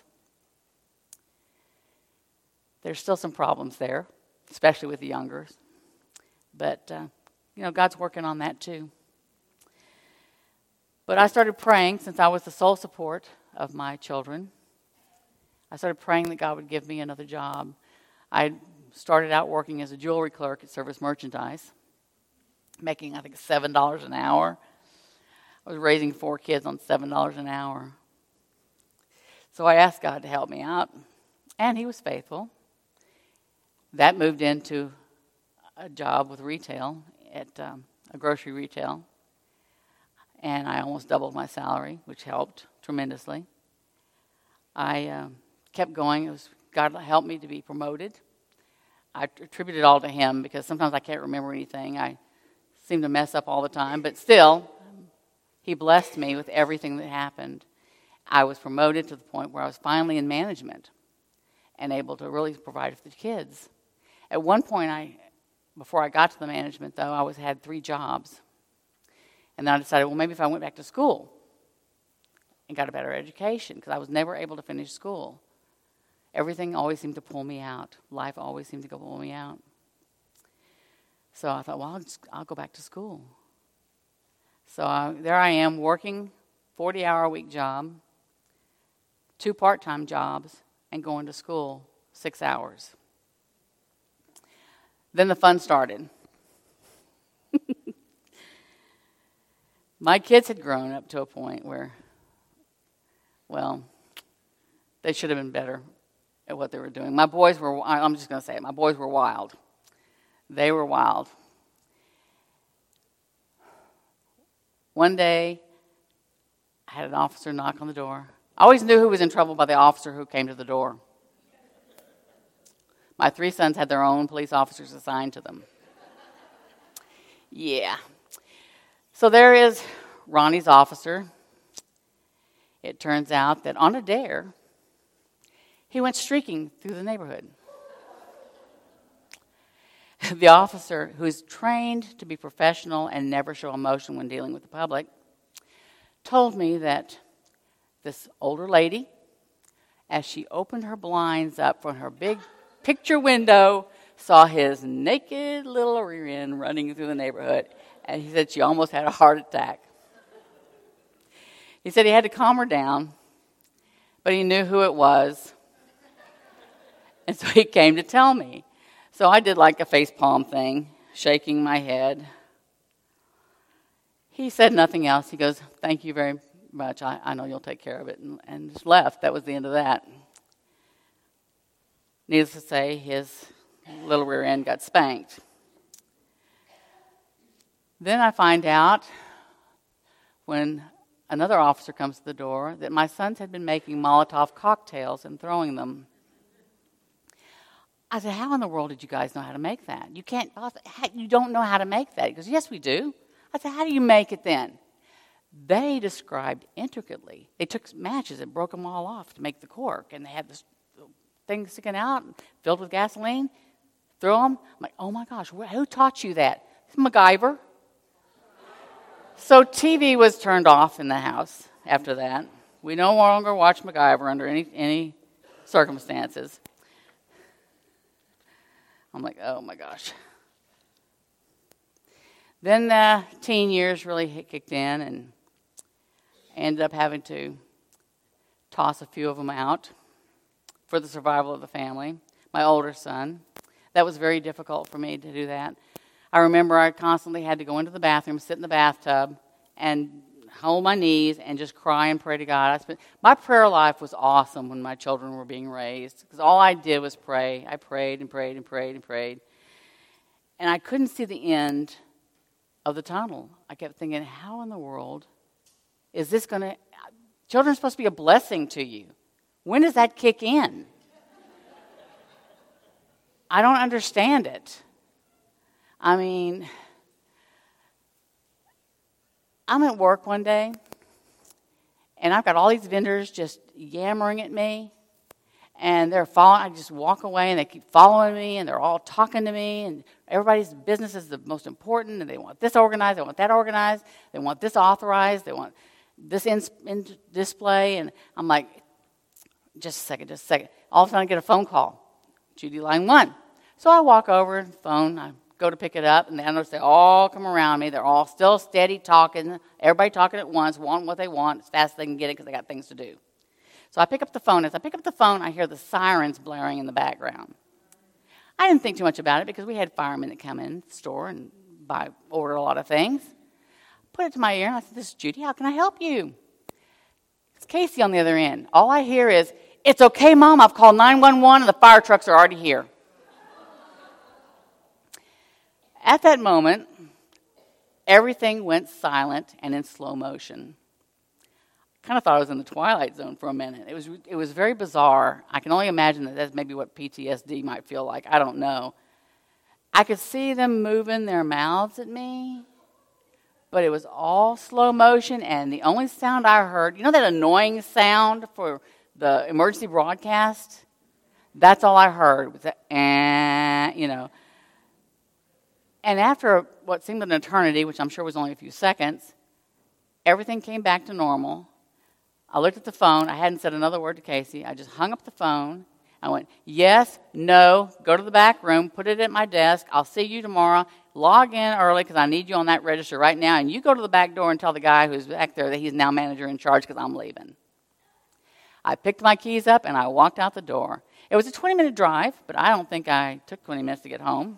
There's still some problems there, especially with the youngers. But, God's working on that too. But I started praying since I was the sole support of my children. I started praying that God would give me another job. I started out working as a jewelry clerk at Service Merchandise, making, I think, $7 an hour. I was raising 4 kids on $7 an hour. So I asked God to help me out, and he was faithful. That moved into a job with retail at a grocery retail, and I almost doubled my salary, which helped tremendously. I kept going. God helped me to be promoted. I attribute it all to him because sometimes I can't remember anything. I seem to mess up all the time, but still, he blessed me with everything that happened. I was promoted to the point where I was finally in management and able to really provide for the kids. At one point, before I got to the management, though, I had 3 jobs. And then I decided, well, maybe if I went back to school and got a better education, because I was never able to finish school. Everything always seemed to pull me out. Life always seemed to pull me out. So I thought, well, I'll go back to school. So there I am working 40-hour-a-week job, 2 part-time jobs, and going to school 6 hours. Then the fun started. My kids had grown up to a point where, well, they should have been better at what they were doing. My boys were, I'm just going to say it, my boys were wild. They were wild. One day, I had an officer knock on the door. I always knew who was in trouble by the officer who came to the door. My 3 sons had their own police officers assigned to them. Yeah. So there is Ronnie's officer. It turns out that on a dare, he went streaking through the neighborhood. The officer, who's trained to be professional and never show emotion when dealing with the public, told me that this older lady, as she opened her blinds up from her big picture window, saw his naked little rear end running through the neighborhood. And he said she almost had a heart attack. He said he had to calm her down, but he knew who it was. And so he came to tell me. So I did like a facepalm thing, shaking my head. He said nothing else. He goes, "Thank you very much. I know you'll take care of it," and just left. That was the end of that. Needless to say, his little rear end got spanked. Then I find out when another officer comes to the door that my sons had been making Molotov cocktails and throwing them. I said, "How in the world did you guys know how to make that? You don't know how to make that." He goes, "Yes, we do." I said, "How do you make it then?" They described intricately. They took matches and broke them all off to make the cork, and they had this thing sticking out, filled with gasoline, threw them. I'm like, "Oh my gosh, who taught you that?" It's MacGyver. So TV was turned off in the house after that. We no longer watch MacGyver under any circumstances. I'm like, oh my gosh. Then the teen years really kicked in, and I ended up having to toss a few of them out for the survival of the family. My older son. That was very difficult for me to do that. I remember I constantly had to go into the bathroom, sit in the bathtub, and hold my knees and just cry and pray to God. My prayer life was awesome when my children were being raised, because all I did was pray. I prayed and prayed and prayed and prayed. And I couldn't see the end of the tunnel. I kept thinking, how in the world is this going to... Children are supposed to be a blessing to you. When does that kick in? I don't understand it. I mean, I'm at work one day, and I've got all these vendors just yammering at me, and they're following. I just walk away, and they keep following me, and they're all talking to me, and everybody's business is the most important, and they want this organized, they want that organized, they want this authorized, they want this in display, and I'm like, just a second. All of a sudden, I get a phone call. Judy, line 1. So I walk over to the phone, I go to pick it up, and I notice they all come around me. They're all still steady talking, everybody talking at once, wanting what they want as fast as they can get it because they got things to do. So I pick up the phone. As I pick up the phone, I hear the sirens blaring in the background. I didn't think too much about it because we had firemen that come in the store and order a lot of things. Put it to my ear, and I said, "This is Judy. How can I help you?" It's Casey on the other end. All I hear is, "It's okay, Mom. I've called 911, and the fire trucks are already here." At that moment, everything went silent and in slow motion. I kind of thought I was in the Twilight Zone for a minute. It was very bizarre. I can only imagine that that's maybe what PTSD might feel like. I don't know. I could see them moving their mouths at me, but it was all slow motion, and the only sound I heard, you know that annoying sound for the emergency broadcast? That's all I heard was that, you know. And after what seemed an eternity, which I'm sure was only a few seconds, everything came back to normal. I looked at the phone. I hadn't said another word to Casey. I just hung up the phone. I went, "Yes, no, go to the back room, put it at my desk. I'll see you tomorrow. Log in early because I need you on that register right now. And you go to the back door and tell the guy who's back there that he's now manager in charge because I'm leaving." I picked my keys up and I walked out the door. It was a 20-minute drive, but I don't think I took 20 minutes to get home.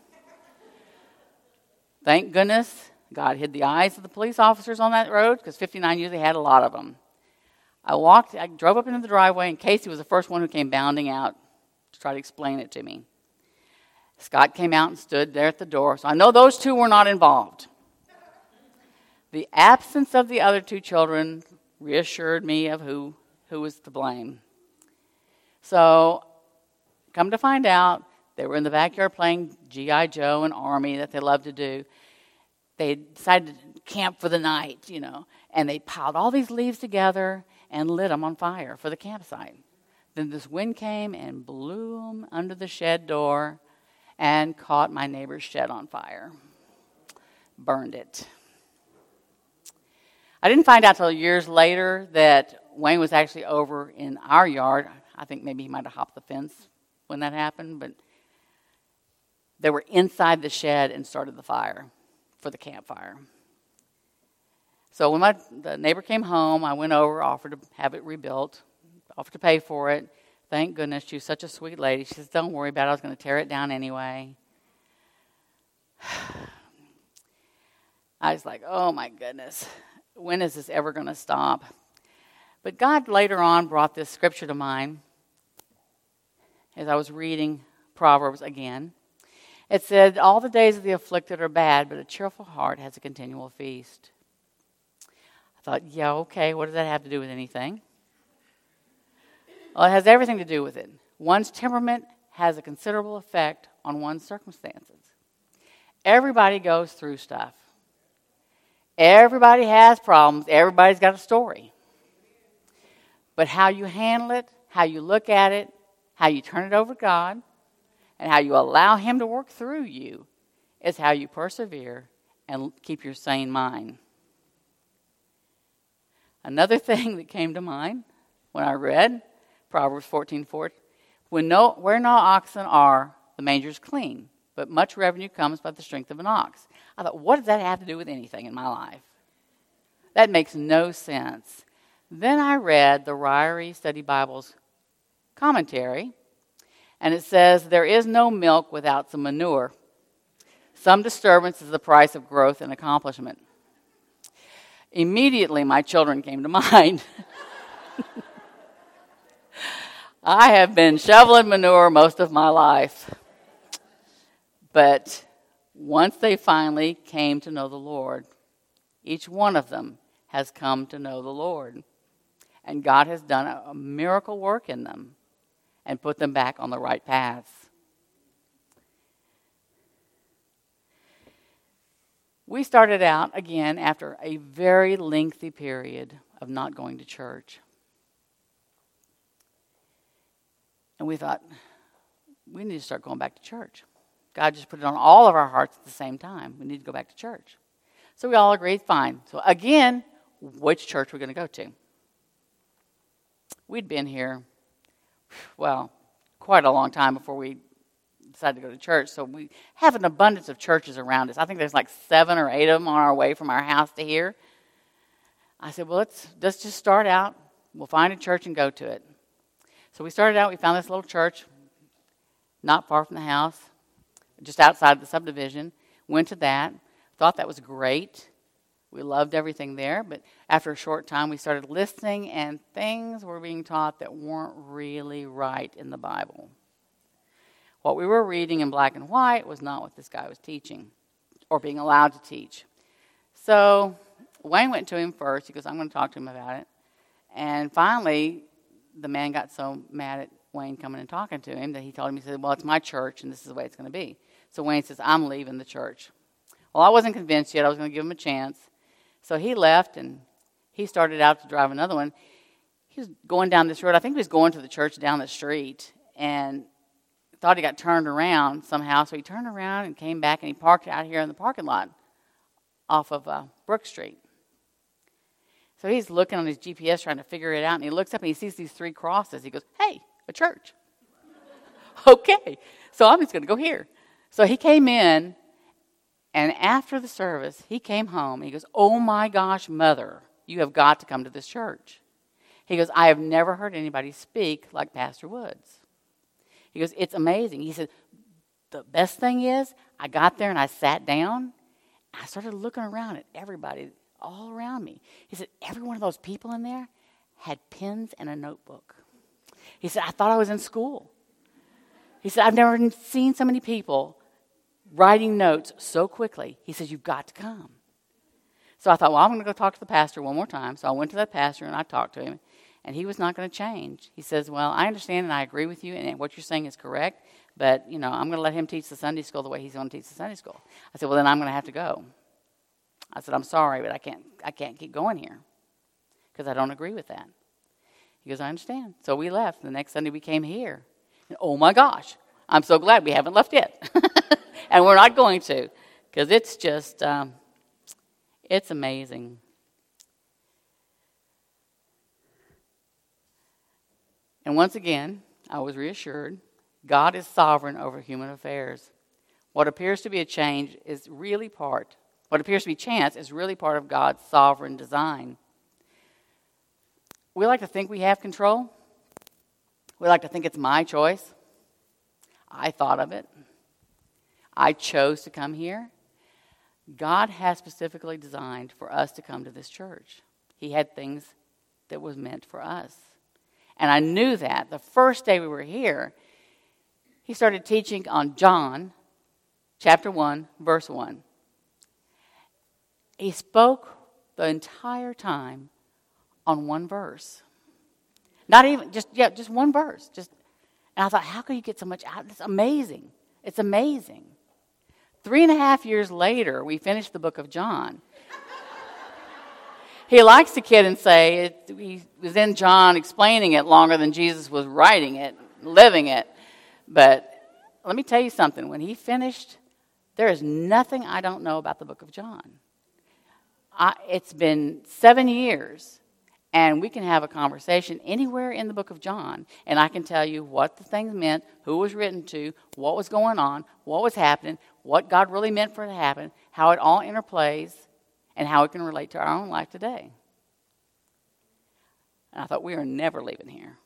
Thank goodness God hid the eyes of the police officers on that road because 59 usually had a lot of them. I drove up into the driveway, and Casey was the first one who came bounding out to try to explain it to me. Scott came out and stood there at the door, so I know those two were not involved. The absence of the other two children reassured me of who was to blame. So, come to find out, they were in the backyard playing G.I. Joe and Army that they love to do. They decided to camp for the night, you know, and they piled all these leaves together and lit them on fire for the campsite. Then this wind came and blew them under the shed door and caught my neighbor's shed on fire. Burned it. I didn't find out till years later that Wayne was actually over in our yard. I think maybe he might have hopped the fence when that happened, but they were inside the shed and started the fire for the campfire. So when the neighbor came home, I went over, offered to have it rebuilt, offered to pay for it. Thank goodness, she was such a sweet lady. She says, "Don't worry about it. I was going to tear it down anyway." I was like, oh my goodness, when is this ever going to stop? But God later on brought this scripture to mind as I was reading Proverbs again. It said, "All the days of the afflicted are bad, but a cheerful heart has a continual feast." I thought, yeah, okay, what does that have to do with anything? Well, it has everything to do with it. One's temperament has a considerable effect on one's circumstances. Everybody goes through stuff. Everybody has problems. Everybody's got a story. But how you handle it, how you look at it, how you turn it over to God, and how you allow Him to work through you is how you persevere and keep your sane mind. Another thing that came to mind when I read Proverbs 14:4, where no oxen are, the manger's clean, but much revenue comes by the strength of an ox. I thought, what does that have to do with anything in my life? That makes no sense. Then I read the Ryrie Study Bible's commentary, and it says, "There is no milk without some manure. Some disturbance is the price of growth and accomplishment." Immediately, my children came to mind. I have been shoveling manure most of my life. But once they finally came to know the Lord, each one of them has come to know the Lord. And God has done a miracle work in them and put them back on the right paths. We started out, again, after a very lengthy period of not going to church. And we thought, we need to start going back to church. God just put it on all of our hearts at the same time. We need to go back to church. So we all agreed, fine. So again, which church we're going to go to? We'd been here, well, quite a long time before we decided to go to church. So we have an abundance of churches around us. I think there's like 7 or 8 of them on our way from our house to here. I said, well, let's just start out. We'll find a church and go to it. So we started out. We found this little church not far from the house, just outside the subdivision. Went to that. Thought that was great. We loved everything there. But after a short time, we started listening, and things were being taught that weren't really right in the Bible. What we were reading in black and white was not what this guy was teaching or being allowed to teach. So Wayne went to him first. He goes, I'm going to talk to him about it. And finally, the man got so mad at Wayne coming and talking to him that he told him, he said, well, it's my church, and this is the way it's going to be. So Wayne says, I'm leaving the church. Well, I wasn't convinced yet. I was going to give him a chance. So he left, and he started out to drive another one. He was going down this road. I think he was going to the church down the street, and thought he got turned around somehow. So he turned around and came back, and he parked out here in the parking lot off of Brook Street. So he's looking on his GPS trying to figure it out, and he looks up and he sees these 3 crosses. He goes, hey, a church. Okay, so I'm just going to go here. So he came in, and after the service, he came home. He goes, oh my gosh, Mother, you have got to come to this church. He goes, I have never heard anybody speak like Pastor Woods. He goes, it's amazing. He said, the best thing is, I got there and I sat down, and I started looking around at everybody all around me. He said, every one of those people in there had pens and a notebook. He said, I thought I was in school. He said, I've never seen so many people writing notes so quickly. He says, you've got to come. So I thought, well, I'm going to go talk to the pastor one more time. So I went to that pastor and I talked to him, and he was not going to change. He says, well, I understand and I agree with you, and what you're saying is correct, but, I'm going to let him teach the Sunday school the way he's going to teach the Sunday school. I said, well, then I'm going to have to go. I said, I'm sorry, but I can't keep going here because I don't agree with that. He goes, I understand. So we left. The next Sunday we came here. And, oh, my gosh, I'm so glad we haven't left yet. And we're not going to, because it's just, it's amazing. And once again, I was reassured, God is sovereign over human affairs. What appears to be chance is really part of God's sovereign design. We like to think we have control. We like to think it's my choice. I thought of it. I chose to come here. God has specifically designed for us to come to this church. He had things that was meant for us. And I knew that the first day we were here, he started teaching on John chapter 1, verse 1. He spoke the entire time on one verse. Not even, just one verse. And I thought, how could you get so much out? It's amazing. It's amazing. 3.5 years later, we finished the book of John. He likes to kid and say he was in John explaining it longer than Jesus was writing it, living it. But let me tell you something. When he finished, there is nothing I don't know about the book of John. It's been 7 years, and we can have a conversation anywhere in the book of John, and I can tell you what the things meant, who was written to, what was going on, what was happening, what God really meant for it to happen, how it all interplays, and how it can relate to our own life today. And I thought, we are never leaving here.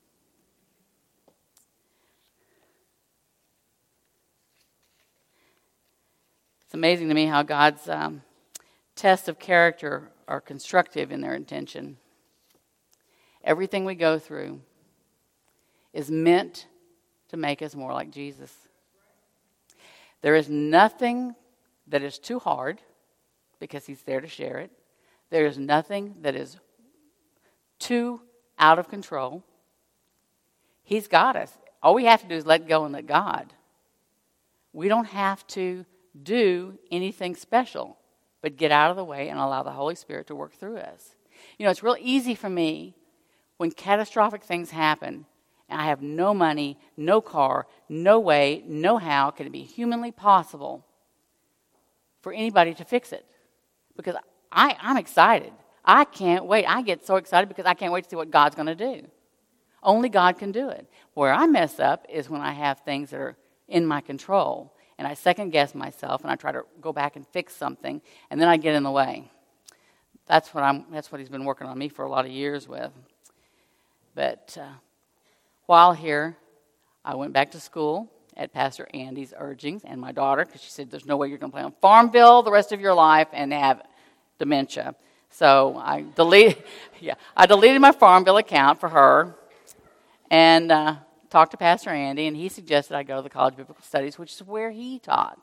It's amazing to me how God's tests of character are constructive in their intention. Everything we go through is meant to make us more like Jesus. There is nothing that is too hard because he's there to share it. There is nothing that is too out of control. He's got us. All we have to do is let go and let God. We don't have to do anything special, but get out of the way and allow the Holy Spirit to work through us. It's real easy for me when catastrophic things happen and I have no money, no car, no way, no how can it be humanly possible for anybody to fix it. Because I'm excited. I can't wait. I get so excited because I can't wait to see what God's going to do. Only God can do it. Where I mess up is when I have things that are in my control. And I second-guess myself, and I try to go back and fix something, and then I get in the way. That's what he's been working on me for a lot of years with. But while here, I went back to school at Pastor Andy's urgings, and my daughter, because she said, there's no way you're going to play on Farmville the rest of your life and have dementia. So I deleted my Farmville account for her and talked to Pastor Andy, and he suggested I go to the College of Biblical Studies, which is where he taught.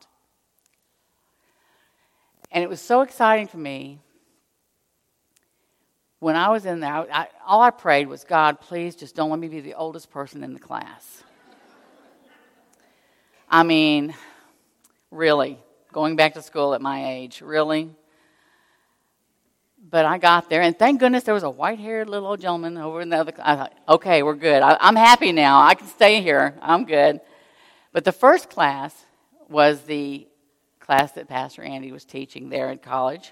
And it was so exciting for me. When I was in there, all I prayed was, God, please just don't let me be the oldest person in the class. I mean, really, going back to school at my age, really? But I got there, and thank goodness there was a white-haired little old gentleman over in the other class. I thought, okay, we're good. I'm happy now. I can stay here. I'm good. But the first class was the class that Pastor Andy was teaching there in college.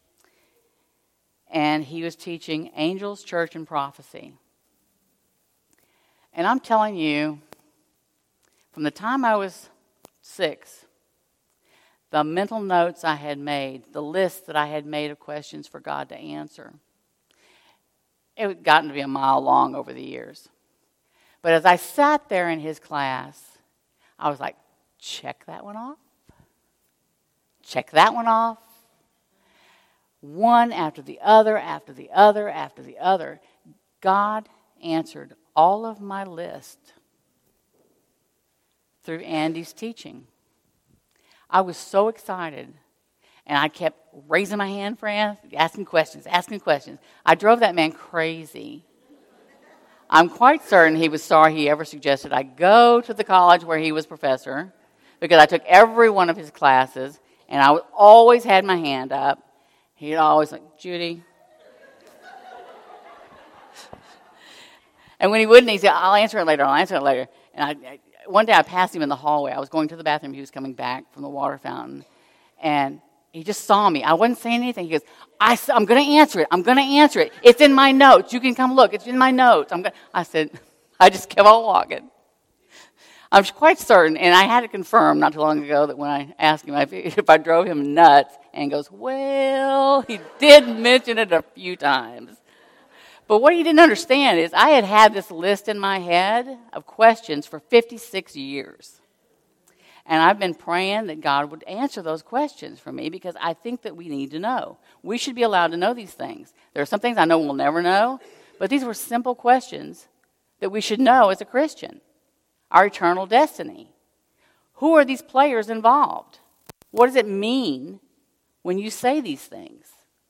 And he was teaching Angels, Church, and Prophecy. And I'm telling you, from the time I was 6, the mental notes I had made, the list that I had made of questions for God to answer, it had gotten to be a mile long over the years. But as I sat there in his class, I was like, check that one off. Check that one off. One after the other, after the other, after the other. God answered all of my list through Andy's teaching. I was so excited, and I kept raising my hand for asking questions. I drove that man crazy. I'm quite certain he was sorry he ever suggested I go to the college where he was professor, because I took every one of his classes, and I always had my hand up. He'd always like, Judy. And when he wouldn't, he'd say, I'll answer it later. And one day I passed him in the hallway. I was going to the bathroom. He was coming back from the water fountain. And he just saw me. I wasn't saying anything. He goes, I'm going to answer it. It's in my notes. You can come look. It's in my notes. I said, I just kept on walking. I'm quite certain, and I had to confirm not too long ago that when I asked him if I drove him nuts, and he goes, well, he did mention it a few times. But what he didn't understand is I had this list in my head of questions for 56 years. And I've been praying that God would answer those questions for me, because I think that we need to know. We should be allowed to know these things. There are some things I know we'll never know, but these were simple questions that we should know as a Christian. Our eternal destiny. Who are these players involved? What does it mean when you say these things?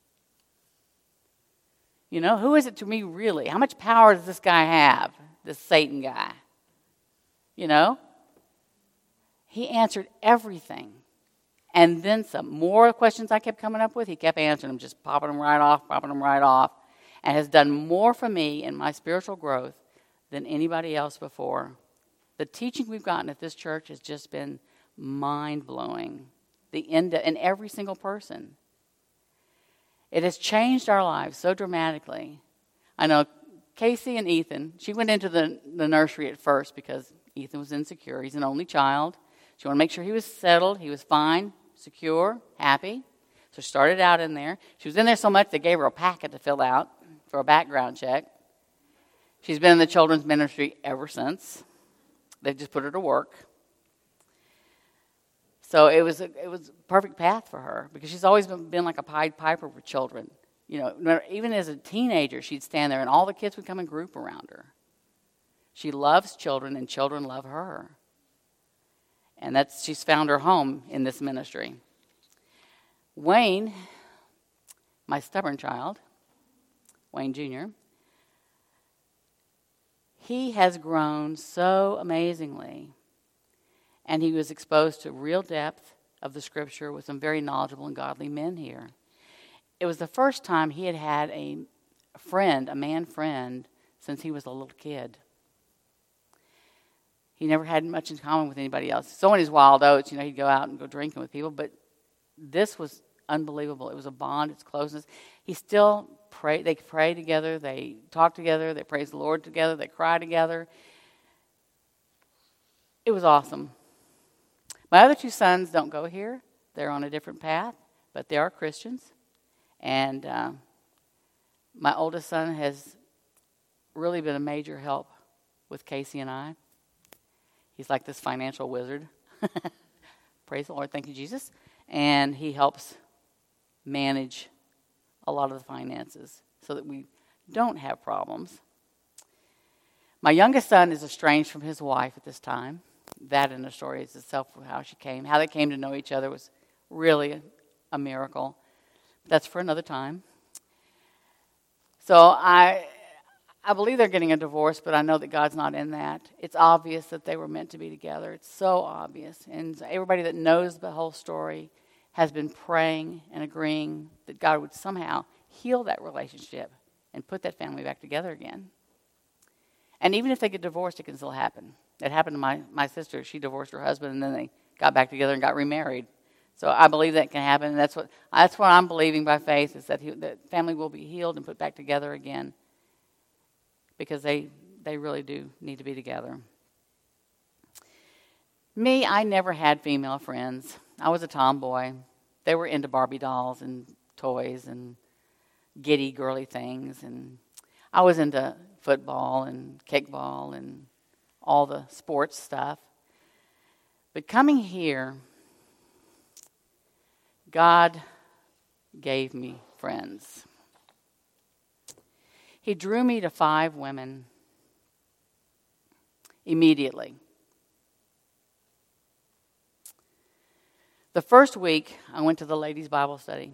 You know, who is it to me really? How much power does this guy have, this Satan guy? You know? He answered everything. And then some more questions I kept coming up with, he kept answering them, just popping them right off, and has done more for me in my spiritual growth than anybody else before. The teaching we've gotten at this church has just been mind-blowing. In every single person. It has changed our lives so dramatically. I know Casey and Ethan, she went into the nursery at first because Ethan was insecure. He's an only child. She wanted to make sure he was settled, he was fine, secure, happy. So she started out in there. She was in there so much they gave her a packet to fill out for a background check. She's been in the children's ministry ever since. They just put her to work. So it was a perfect path for her, because she's always been like a Pied Piper with children. You know, even as a teenager, she'd stand there and all the kids would come and group around her. She loves children and children love her. And she's found her home in this ministry. Wayne, my stubborn child, Wayne Jr., he has grown so amazingly. And he was exposed to real depth of the Scripture with some very knowledgeable and godly men here. It was the first time he had a man friend, since he was a little kid. He never had much in common with anybody else. So in his wild oats, you know, he'd go out and go drinking with people, but this was unbelievable. It was a bond, it's closeness. He still prayed. They pray together, they talk together, they praise the Lord together, they cry together. It was awesome. My other two sons don't go here. They're on a different path, but they are Christians. And my oldest son has really been a major help with Casey and I. He's like this financial wizard. Praise the Lord. Thank you, Jesus. And he helps manage a lot of the finances so that we don't have problems. My youngest son is estranged from his wife at this time. That in the story is itself how she came. How they came to know each other was really a miracle. That's for another time. So I believe they're getting a divorce, but I know that God's not in that. It's obvious that they were meant to be together. It's so obvious. And everybody that knows the whole story has been praying and agreeing that God would somehow heal that relationship and put that family back together again. And even if they get divorced, it can still happen. It happened to my sister. She divorced her husband, and then they got back together and got remarried. So I believe that can happen, and that's what I'm believing by faith, is that the family will be healed and put back together again, because they really do need to be together. Me, I never had female friends. I was a tomboy. They were into Barbie dolls and toys and giddy, girly things, and I was into football and kickball and all the sports stuff. But coming here, God gave me friends. He drew me to 5 women immediately. The first week, I went to the ladies' Bible study.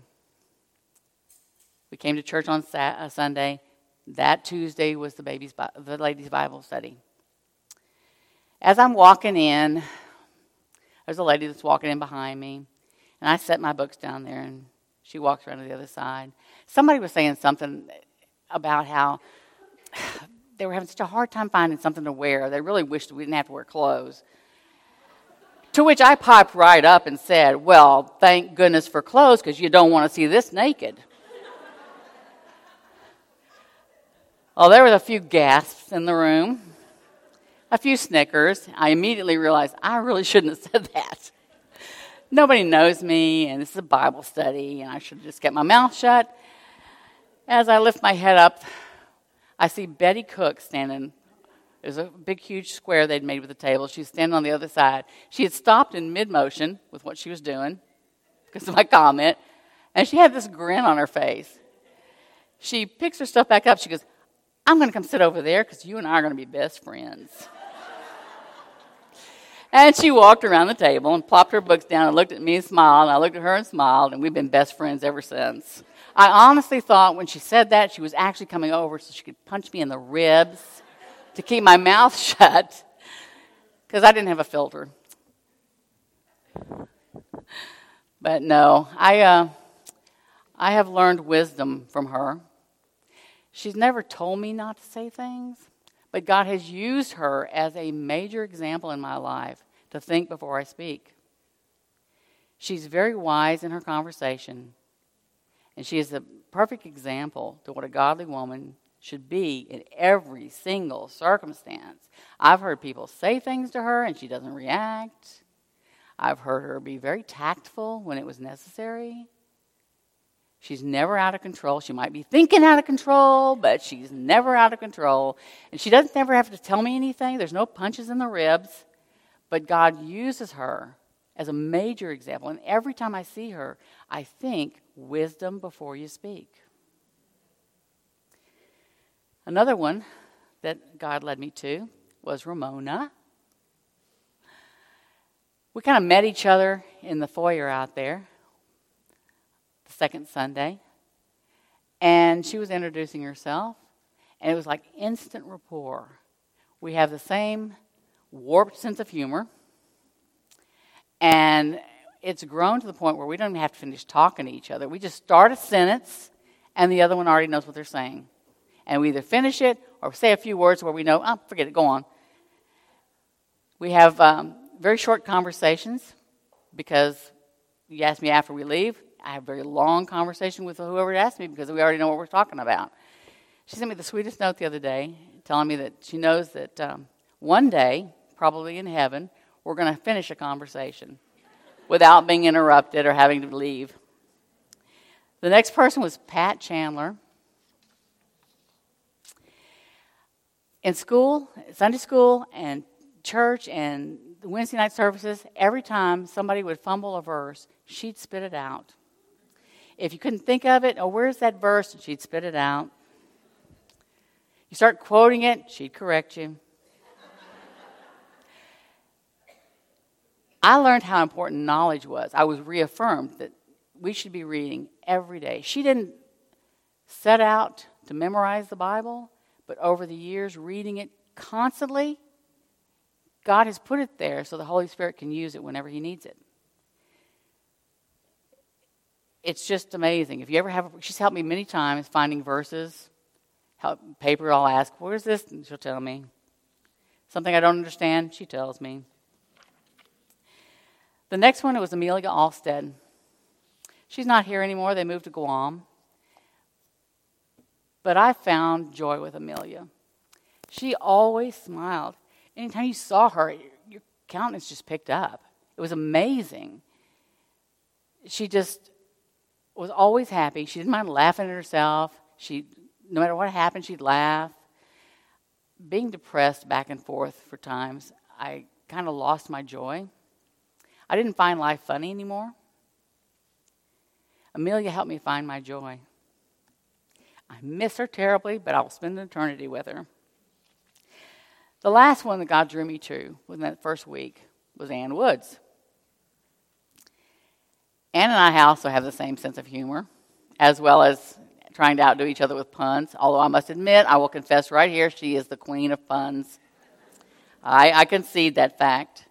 We came to church on Sunday. That Tuesday was the ladies' Bible study. As I'm walking in, there's a lady that's walking in behind me, and I set my books down there, and she walks around to the other side. Somebody was saying something about how they were having such a hard time finding something to wear. They really wished we didn't have to wear clothes. To which I popped right up and said, well, thank goodness for clothes, because you don't want to see this naked. Well, there was a few gasps in the room, a few snickers. I immediately realized I really shouldn't have said that. Nobody knows me, and this is a Bible study, and I should have just kept my mouth shut. As I lift my head up, I see Betty Cook standing. There's a big, huge square they'd made with the table. She's standing on the other side. She had stopped in mid-motion with what she was doing because of my comment, and she had this grin on her face. She picks her stuff back up. She goes, I'm going to come sit over there because you and I are going to be best friends. And she walked around the table and plopped her books down and looked at me and smiled, and I looked at her and smiled, and we've been best friends ever since. I honestly thought when she said that, she was actually coming over so she could punch me in the ribs to keep my mouth shut, because I didn't have a filter. But no, I have learned wisdom from her. She's never told me not to say things, but God has used her as a major example in my life to think before I speak. She's very wise in her conversation, and she is a perfect example to what a godly woman should be in every single circumstance. I've heard people say things to her and she doesn't react. I've heard her be very tactful when it was necessary. She's never out of control. She might be thinking out of control, but she's never out of control. And she doesn't never have to tell me anything. There's no punches in the ribs. But God uses her as a major example. And every time I see her, I think wisdom before you speak. Another one that God led me to was Ramona. We kind of met each other in the foyer out there the second Sunday. And she was introducing herself. And it was like instant rapport. We have the same warped sense of humor. And it's grown to the point where we don't even have to finish talking to each other. We just start a sentence, and the other one already knows what they're saying. And we either finish it or say a few words where we know, forget it, go on. We have very short conversations because you ask me after we leave. I have a very long conversation with whoever asked me because we already know what we're talking about. She sent me the sweetest note the other day telling me that she knows that one day, probably in heaven, we're going to finish a conversation. without being interrupted or having to leave. The next person was Pat Chandler. In school, Sunday school, and church, and the Wednesday night services, every time somebody would fumble a verse, she'd spit it out. If you couldn't think of it, where's that verse? She'd spit it out. You start quoting it, she'd correct you. I learned how important knowledge was. I was reaffirmed that we should be reading every day. She didn't set out to memorize the Bible, but over the years, reading it constantly, God has put it there so the Holy Spirit can use it whenever He needs it. It's just amazing. If you ever have, she's helped me many times finding verses. Paper, I'll ask, where's this? And she'll tell me. Something I don't understand, she tells me. The next one, it was Amelia Alstead. She's not here anymore. They moved to Guam. But I found joy with Amelia. She always smiled. Anytime you saw her, your countenance just picked up. It was amazing. She just was always happy. She didn't mind laughing at herself. No matter what happened, she'd laugh. Being depressed back and forth for times, I kind of lost my joy. I didn't find life funny anymore. Amelia helped me find my joy. I miss her terribly, but I'll spend an eternity with her. The last one that God drew me to within that first week was Ann Woods. Ann and I also have the same sense of humor, as well as trying to outdo each other with puns. Although I must admit, I will confess right here, she is the queen of puns. I concede that fact.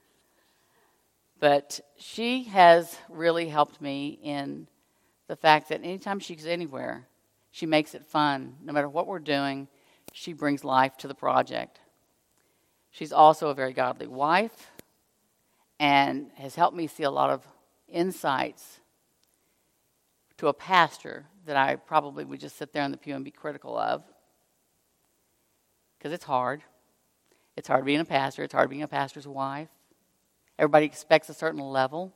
But she has really helped me in the fact that anytime she's anywhere, she makes it fun. No matter what we're doing, she brings life to the project. She's also a very godly wife and has helped me see a lot of insights to a pastor that I probably would just sit there in the pew and be critical of. Because it's hard. It's hard being a pastor. It's hard being a pastor's wife. Everybody expects a certain level.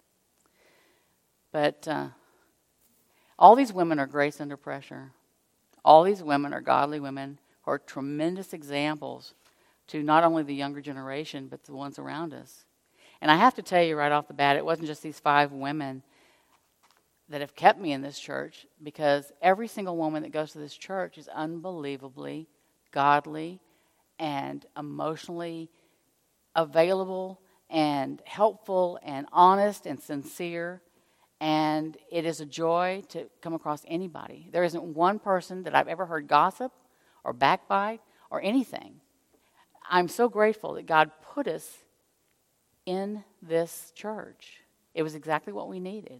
But all these women are grace under pressure. All these women are godly women who are tremendous examples to not only the younger generation, but the ones around us. And I have to tell you right off the bat, it wasn't just these 5 women that have kept me in this church, because every single woman that goes to this church is unbelievably godly and emotionally available and helpful and honest and sincere. And it is a joy to come across anybody. There isn't one person that I've ever heard gossip or backbite or anything. I'm so grateful that God put us in this church. It was exactly what we needed.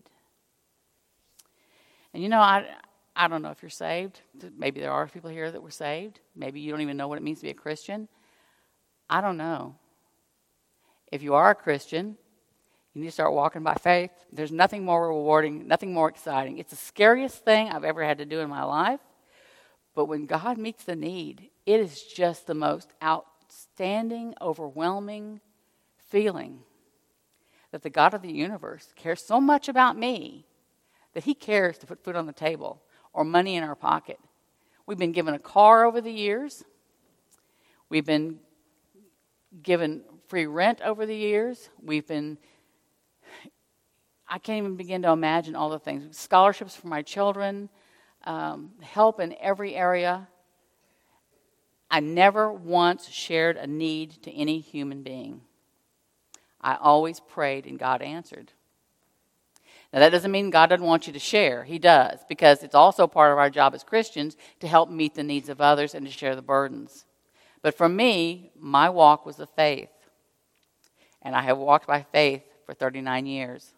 And you know, I don't know if you're saved. Maybe there are people here that were saved. Maybe you don't even know what it means to be a Christian. I don't know. If you are a Christian, you need to start walking by faith. There's nothing more rewarding, nothing more exciting. It's the scariest thing I've ever had to do in my life. But when God meets the need, it is just the most outstanding, overwhelming feeling that the God of the universe cares so much about me that He cares to put food on the table or money in our pocket. We've been given a car over the years. We've been given free rent over the years. I can't even begin to imagine all the things. Scholarships for my children, help in every area. I never once shared a need to any human being. I always prayed and God answered. Now, that doesn't mean God doesn't want you to share. He does, because it's also part of our job as Christians to help meet the needs of others and to share the burdens. But for me, my walk was of faith. And I have walked by faith for 39 years.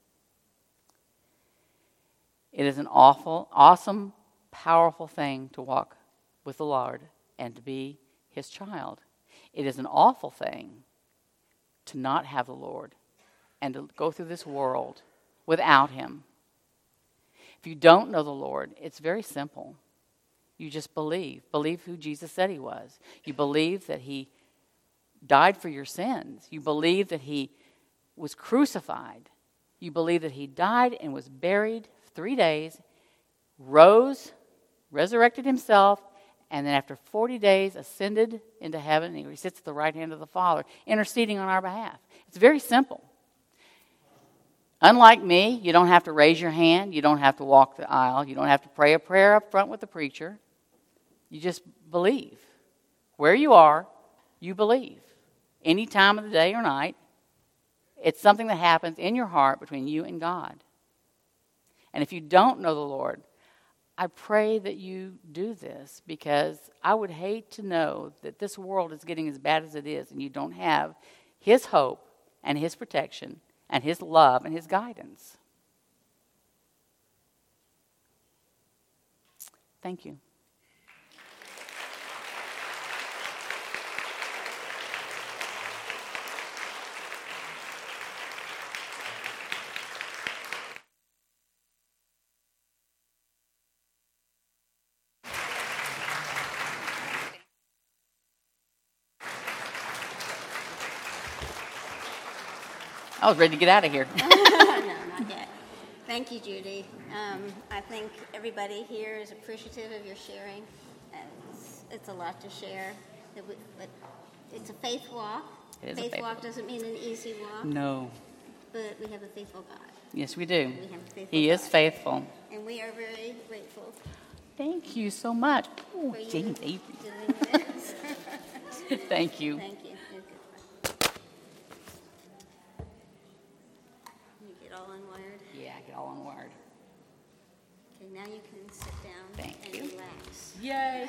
It is an awesome, powerful thing to walk with the Lord and to be His child. It is an awful thing to not have the Lord and to go through this world without Him. If you don't know the Lord, it's very simple. You just believe. Believe who Jesus said He was. You believe that He died for your sins. You believe that He was crucified. You believe that he died and was buried 3 days, rose, resurrected himself, and then after 40 days ascended into heaven, and he sits at the right hand of the Father, interceding on our behalf. It's very simple. Unlike me, you don't have to raise your hand. You don't have to walk the aisle. You don't have to pray a prayer up front with the preacher. You just believe. Where you are, you believe. Any time of the day or night, it's something that happens in your heart between you and God. And if you don't know the Lord, I pray that you do this, because I would hate to know that this world is getting as bad as it is and you don't have his hope and his protection and his love and his guidance. Thank you. I was ready to get out of here. No, not yet. Thank you, Judy. I think everybody here is appreciative of your sharing. It's a lot to share, but it's a faith walk. Faith walk doesn't mean an easy walk. No. But we have a faithful God. Yes, we do. We have a faithful He God. is faithful. And we are very grateful. Thank you so much. Oh, for you James Avery. doing this. Thank you. Thank you. You're good. You get all unwired? Yeah, get all unwired. Okay, now you can sit down Thank and you. relax. Yay.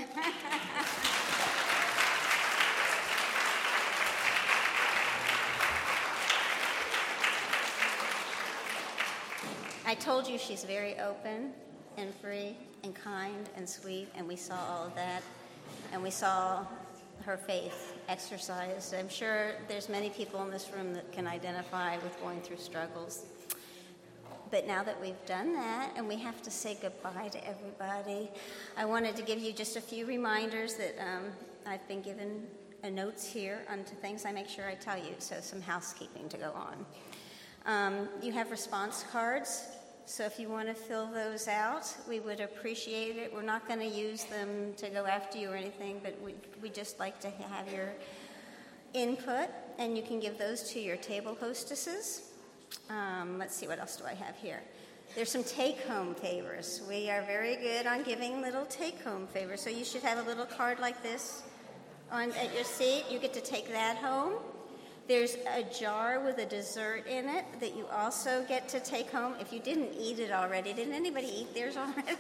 I told you she's very open and free and kind and sweet, and we saw all of that, and we saw her faith exercised. I'm sure there's many people in this room that can identify with going through struggles. But now that we've done that and we have to say goodbye to everybody, I wanted to give you just a few reminders that I've been given notes here onto things I make sure I tell you, so some housekeeping to go on. You have response cards, so if you want to fill those out, we would appreciate it. We're not going to use them to go after you or anything, but we just like to have your input, and you can give those to your table hostesses. Let's see, what else do I have here? There's some take-home favors. We are very good on giving little take-home favors, so you should have a little card like this at your seat. You get to take that home. There's a jar with a dessert in it that you also get to take home. If you didn't eat it already, didn't anybody eat theirs already?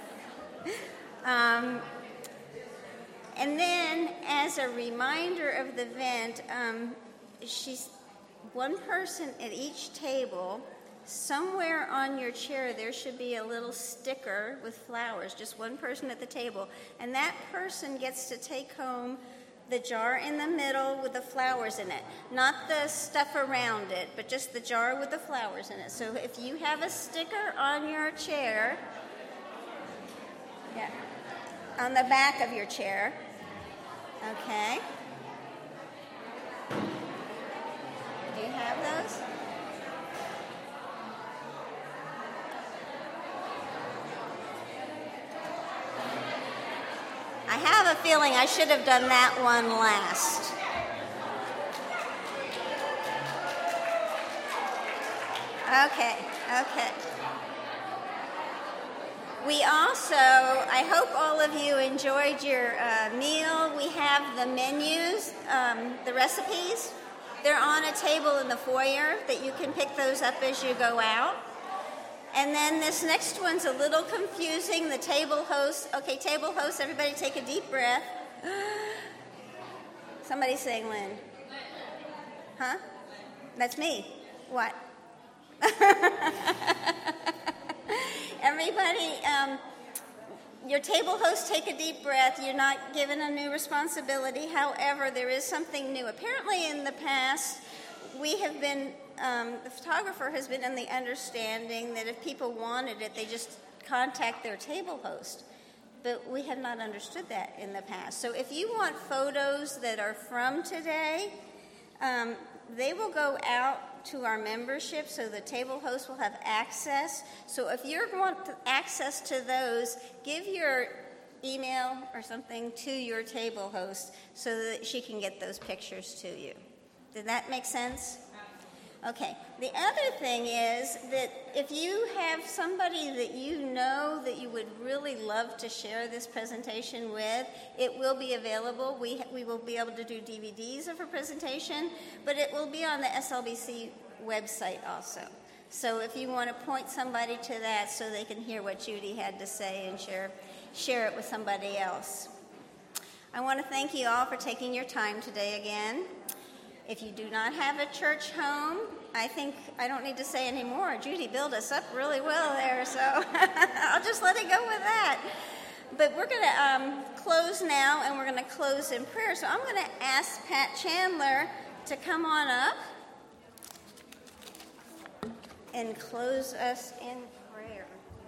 And then, as a reminder of the event, she's one person at each table. Somewhere on your chair there should be a little sticker with flowers, just one person at the table. And that person gets to take home the jar in the middle with the flowers in it. Not the stuff around it, but just the jar with the flowers in it. So if you have a sticker on your chair, yeah, on the back of your chair, okay. Do you have those? I have a feeling I should have done that one last. Okay. We also, I hope all of you enjoyed your meal. We have the menus, the recipes. They're on a table in the foyer that you can pick those up as you go out. And then this next one's a little confusing. The table host. Okay, table host, everybody take a deep breath. Somebody's saying Lynn. Huh? That's me. What? Everybody, your table host, take a deep breath. You're not given a new responsibility. However, there is something new. Apparently in the past, we have been, the photographer has been in the understanding that if people wanted it, they just contact their table host. But we have not understood that in the past. So if you want photos that are from today, they will go out to our membership, so the table host will have access. So if you want access to those, give your email or something to your table host so that she can get those pictures to you. Did that make sense? Okay. The other thing is that if you have somebody that you know that you would really love to share this presentation with, it will be available. We will be able to do DVDs of her presentation, but it will be on the SLBC website also. So if you want to point somebody to that so they can hear what Judy had to say and share it with somebody else. I want to thank you all for taking your time today again. If you do not have a church home, I think I don't need to say any more. Judy built us up really well there, so I'll just let it go with that. But we're going to close now, and we're going to close in prayer. So I'm going to ask Pat Chandler to come on up and close us in prayer.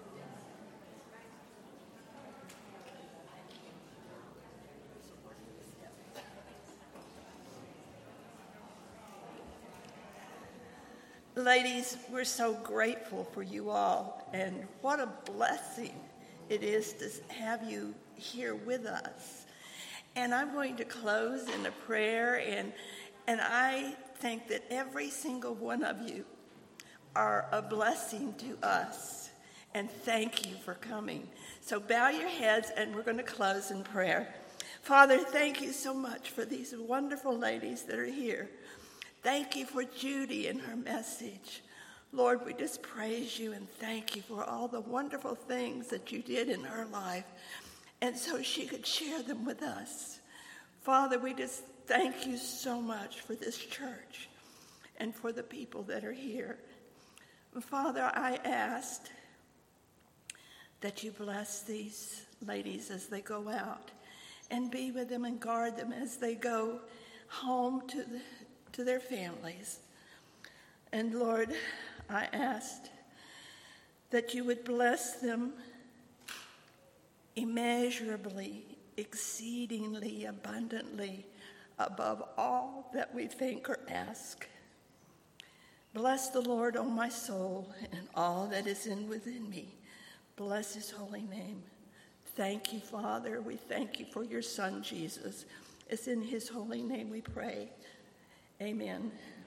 Ladies, we're so grateful for you all, and what a blessing it is to have you here with us. And I'm going to close in a prayer, and I think that every single one of you are a blessing to us, and thank you for coming. So bow your heads, and we're going to close in prayer. Father, thank you so much for these wonderful ladies that are here. Thank you for Judy and her message. Lord, we just praise you and thank you for all the wonderful things that you did in her life, and so she could share them with us. Father, we just thank you so much for this church and for the people that are here. Father, I asked that you bless these ladies as they go out and be with them and guard them as they go home to their families. And Lord, I asked that you would bless them immeasurably, exceedingly, abundantly, above all that we think or ask. Bless the Lord, O my soul, and all that is within me. Bless his holy name. Thank you, Father. We thank you for your Son, Jesus. It's in his holy name we pray. Amen.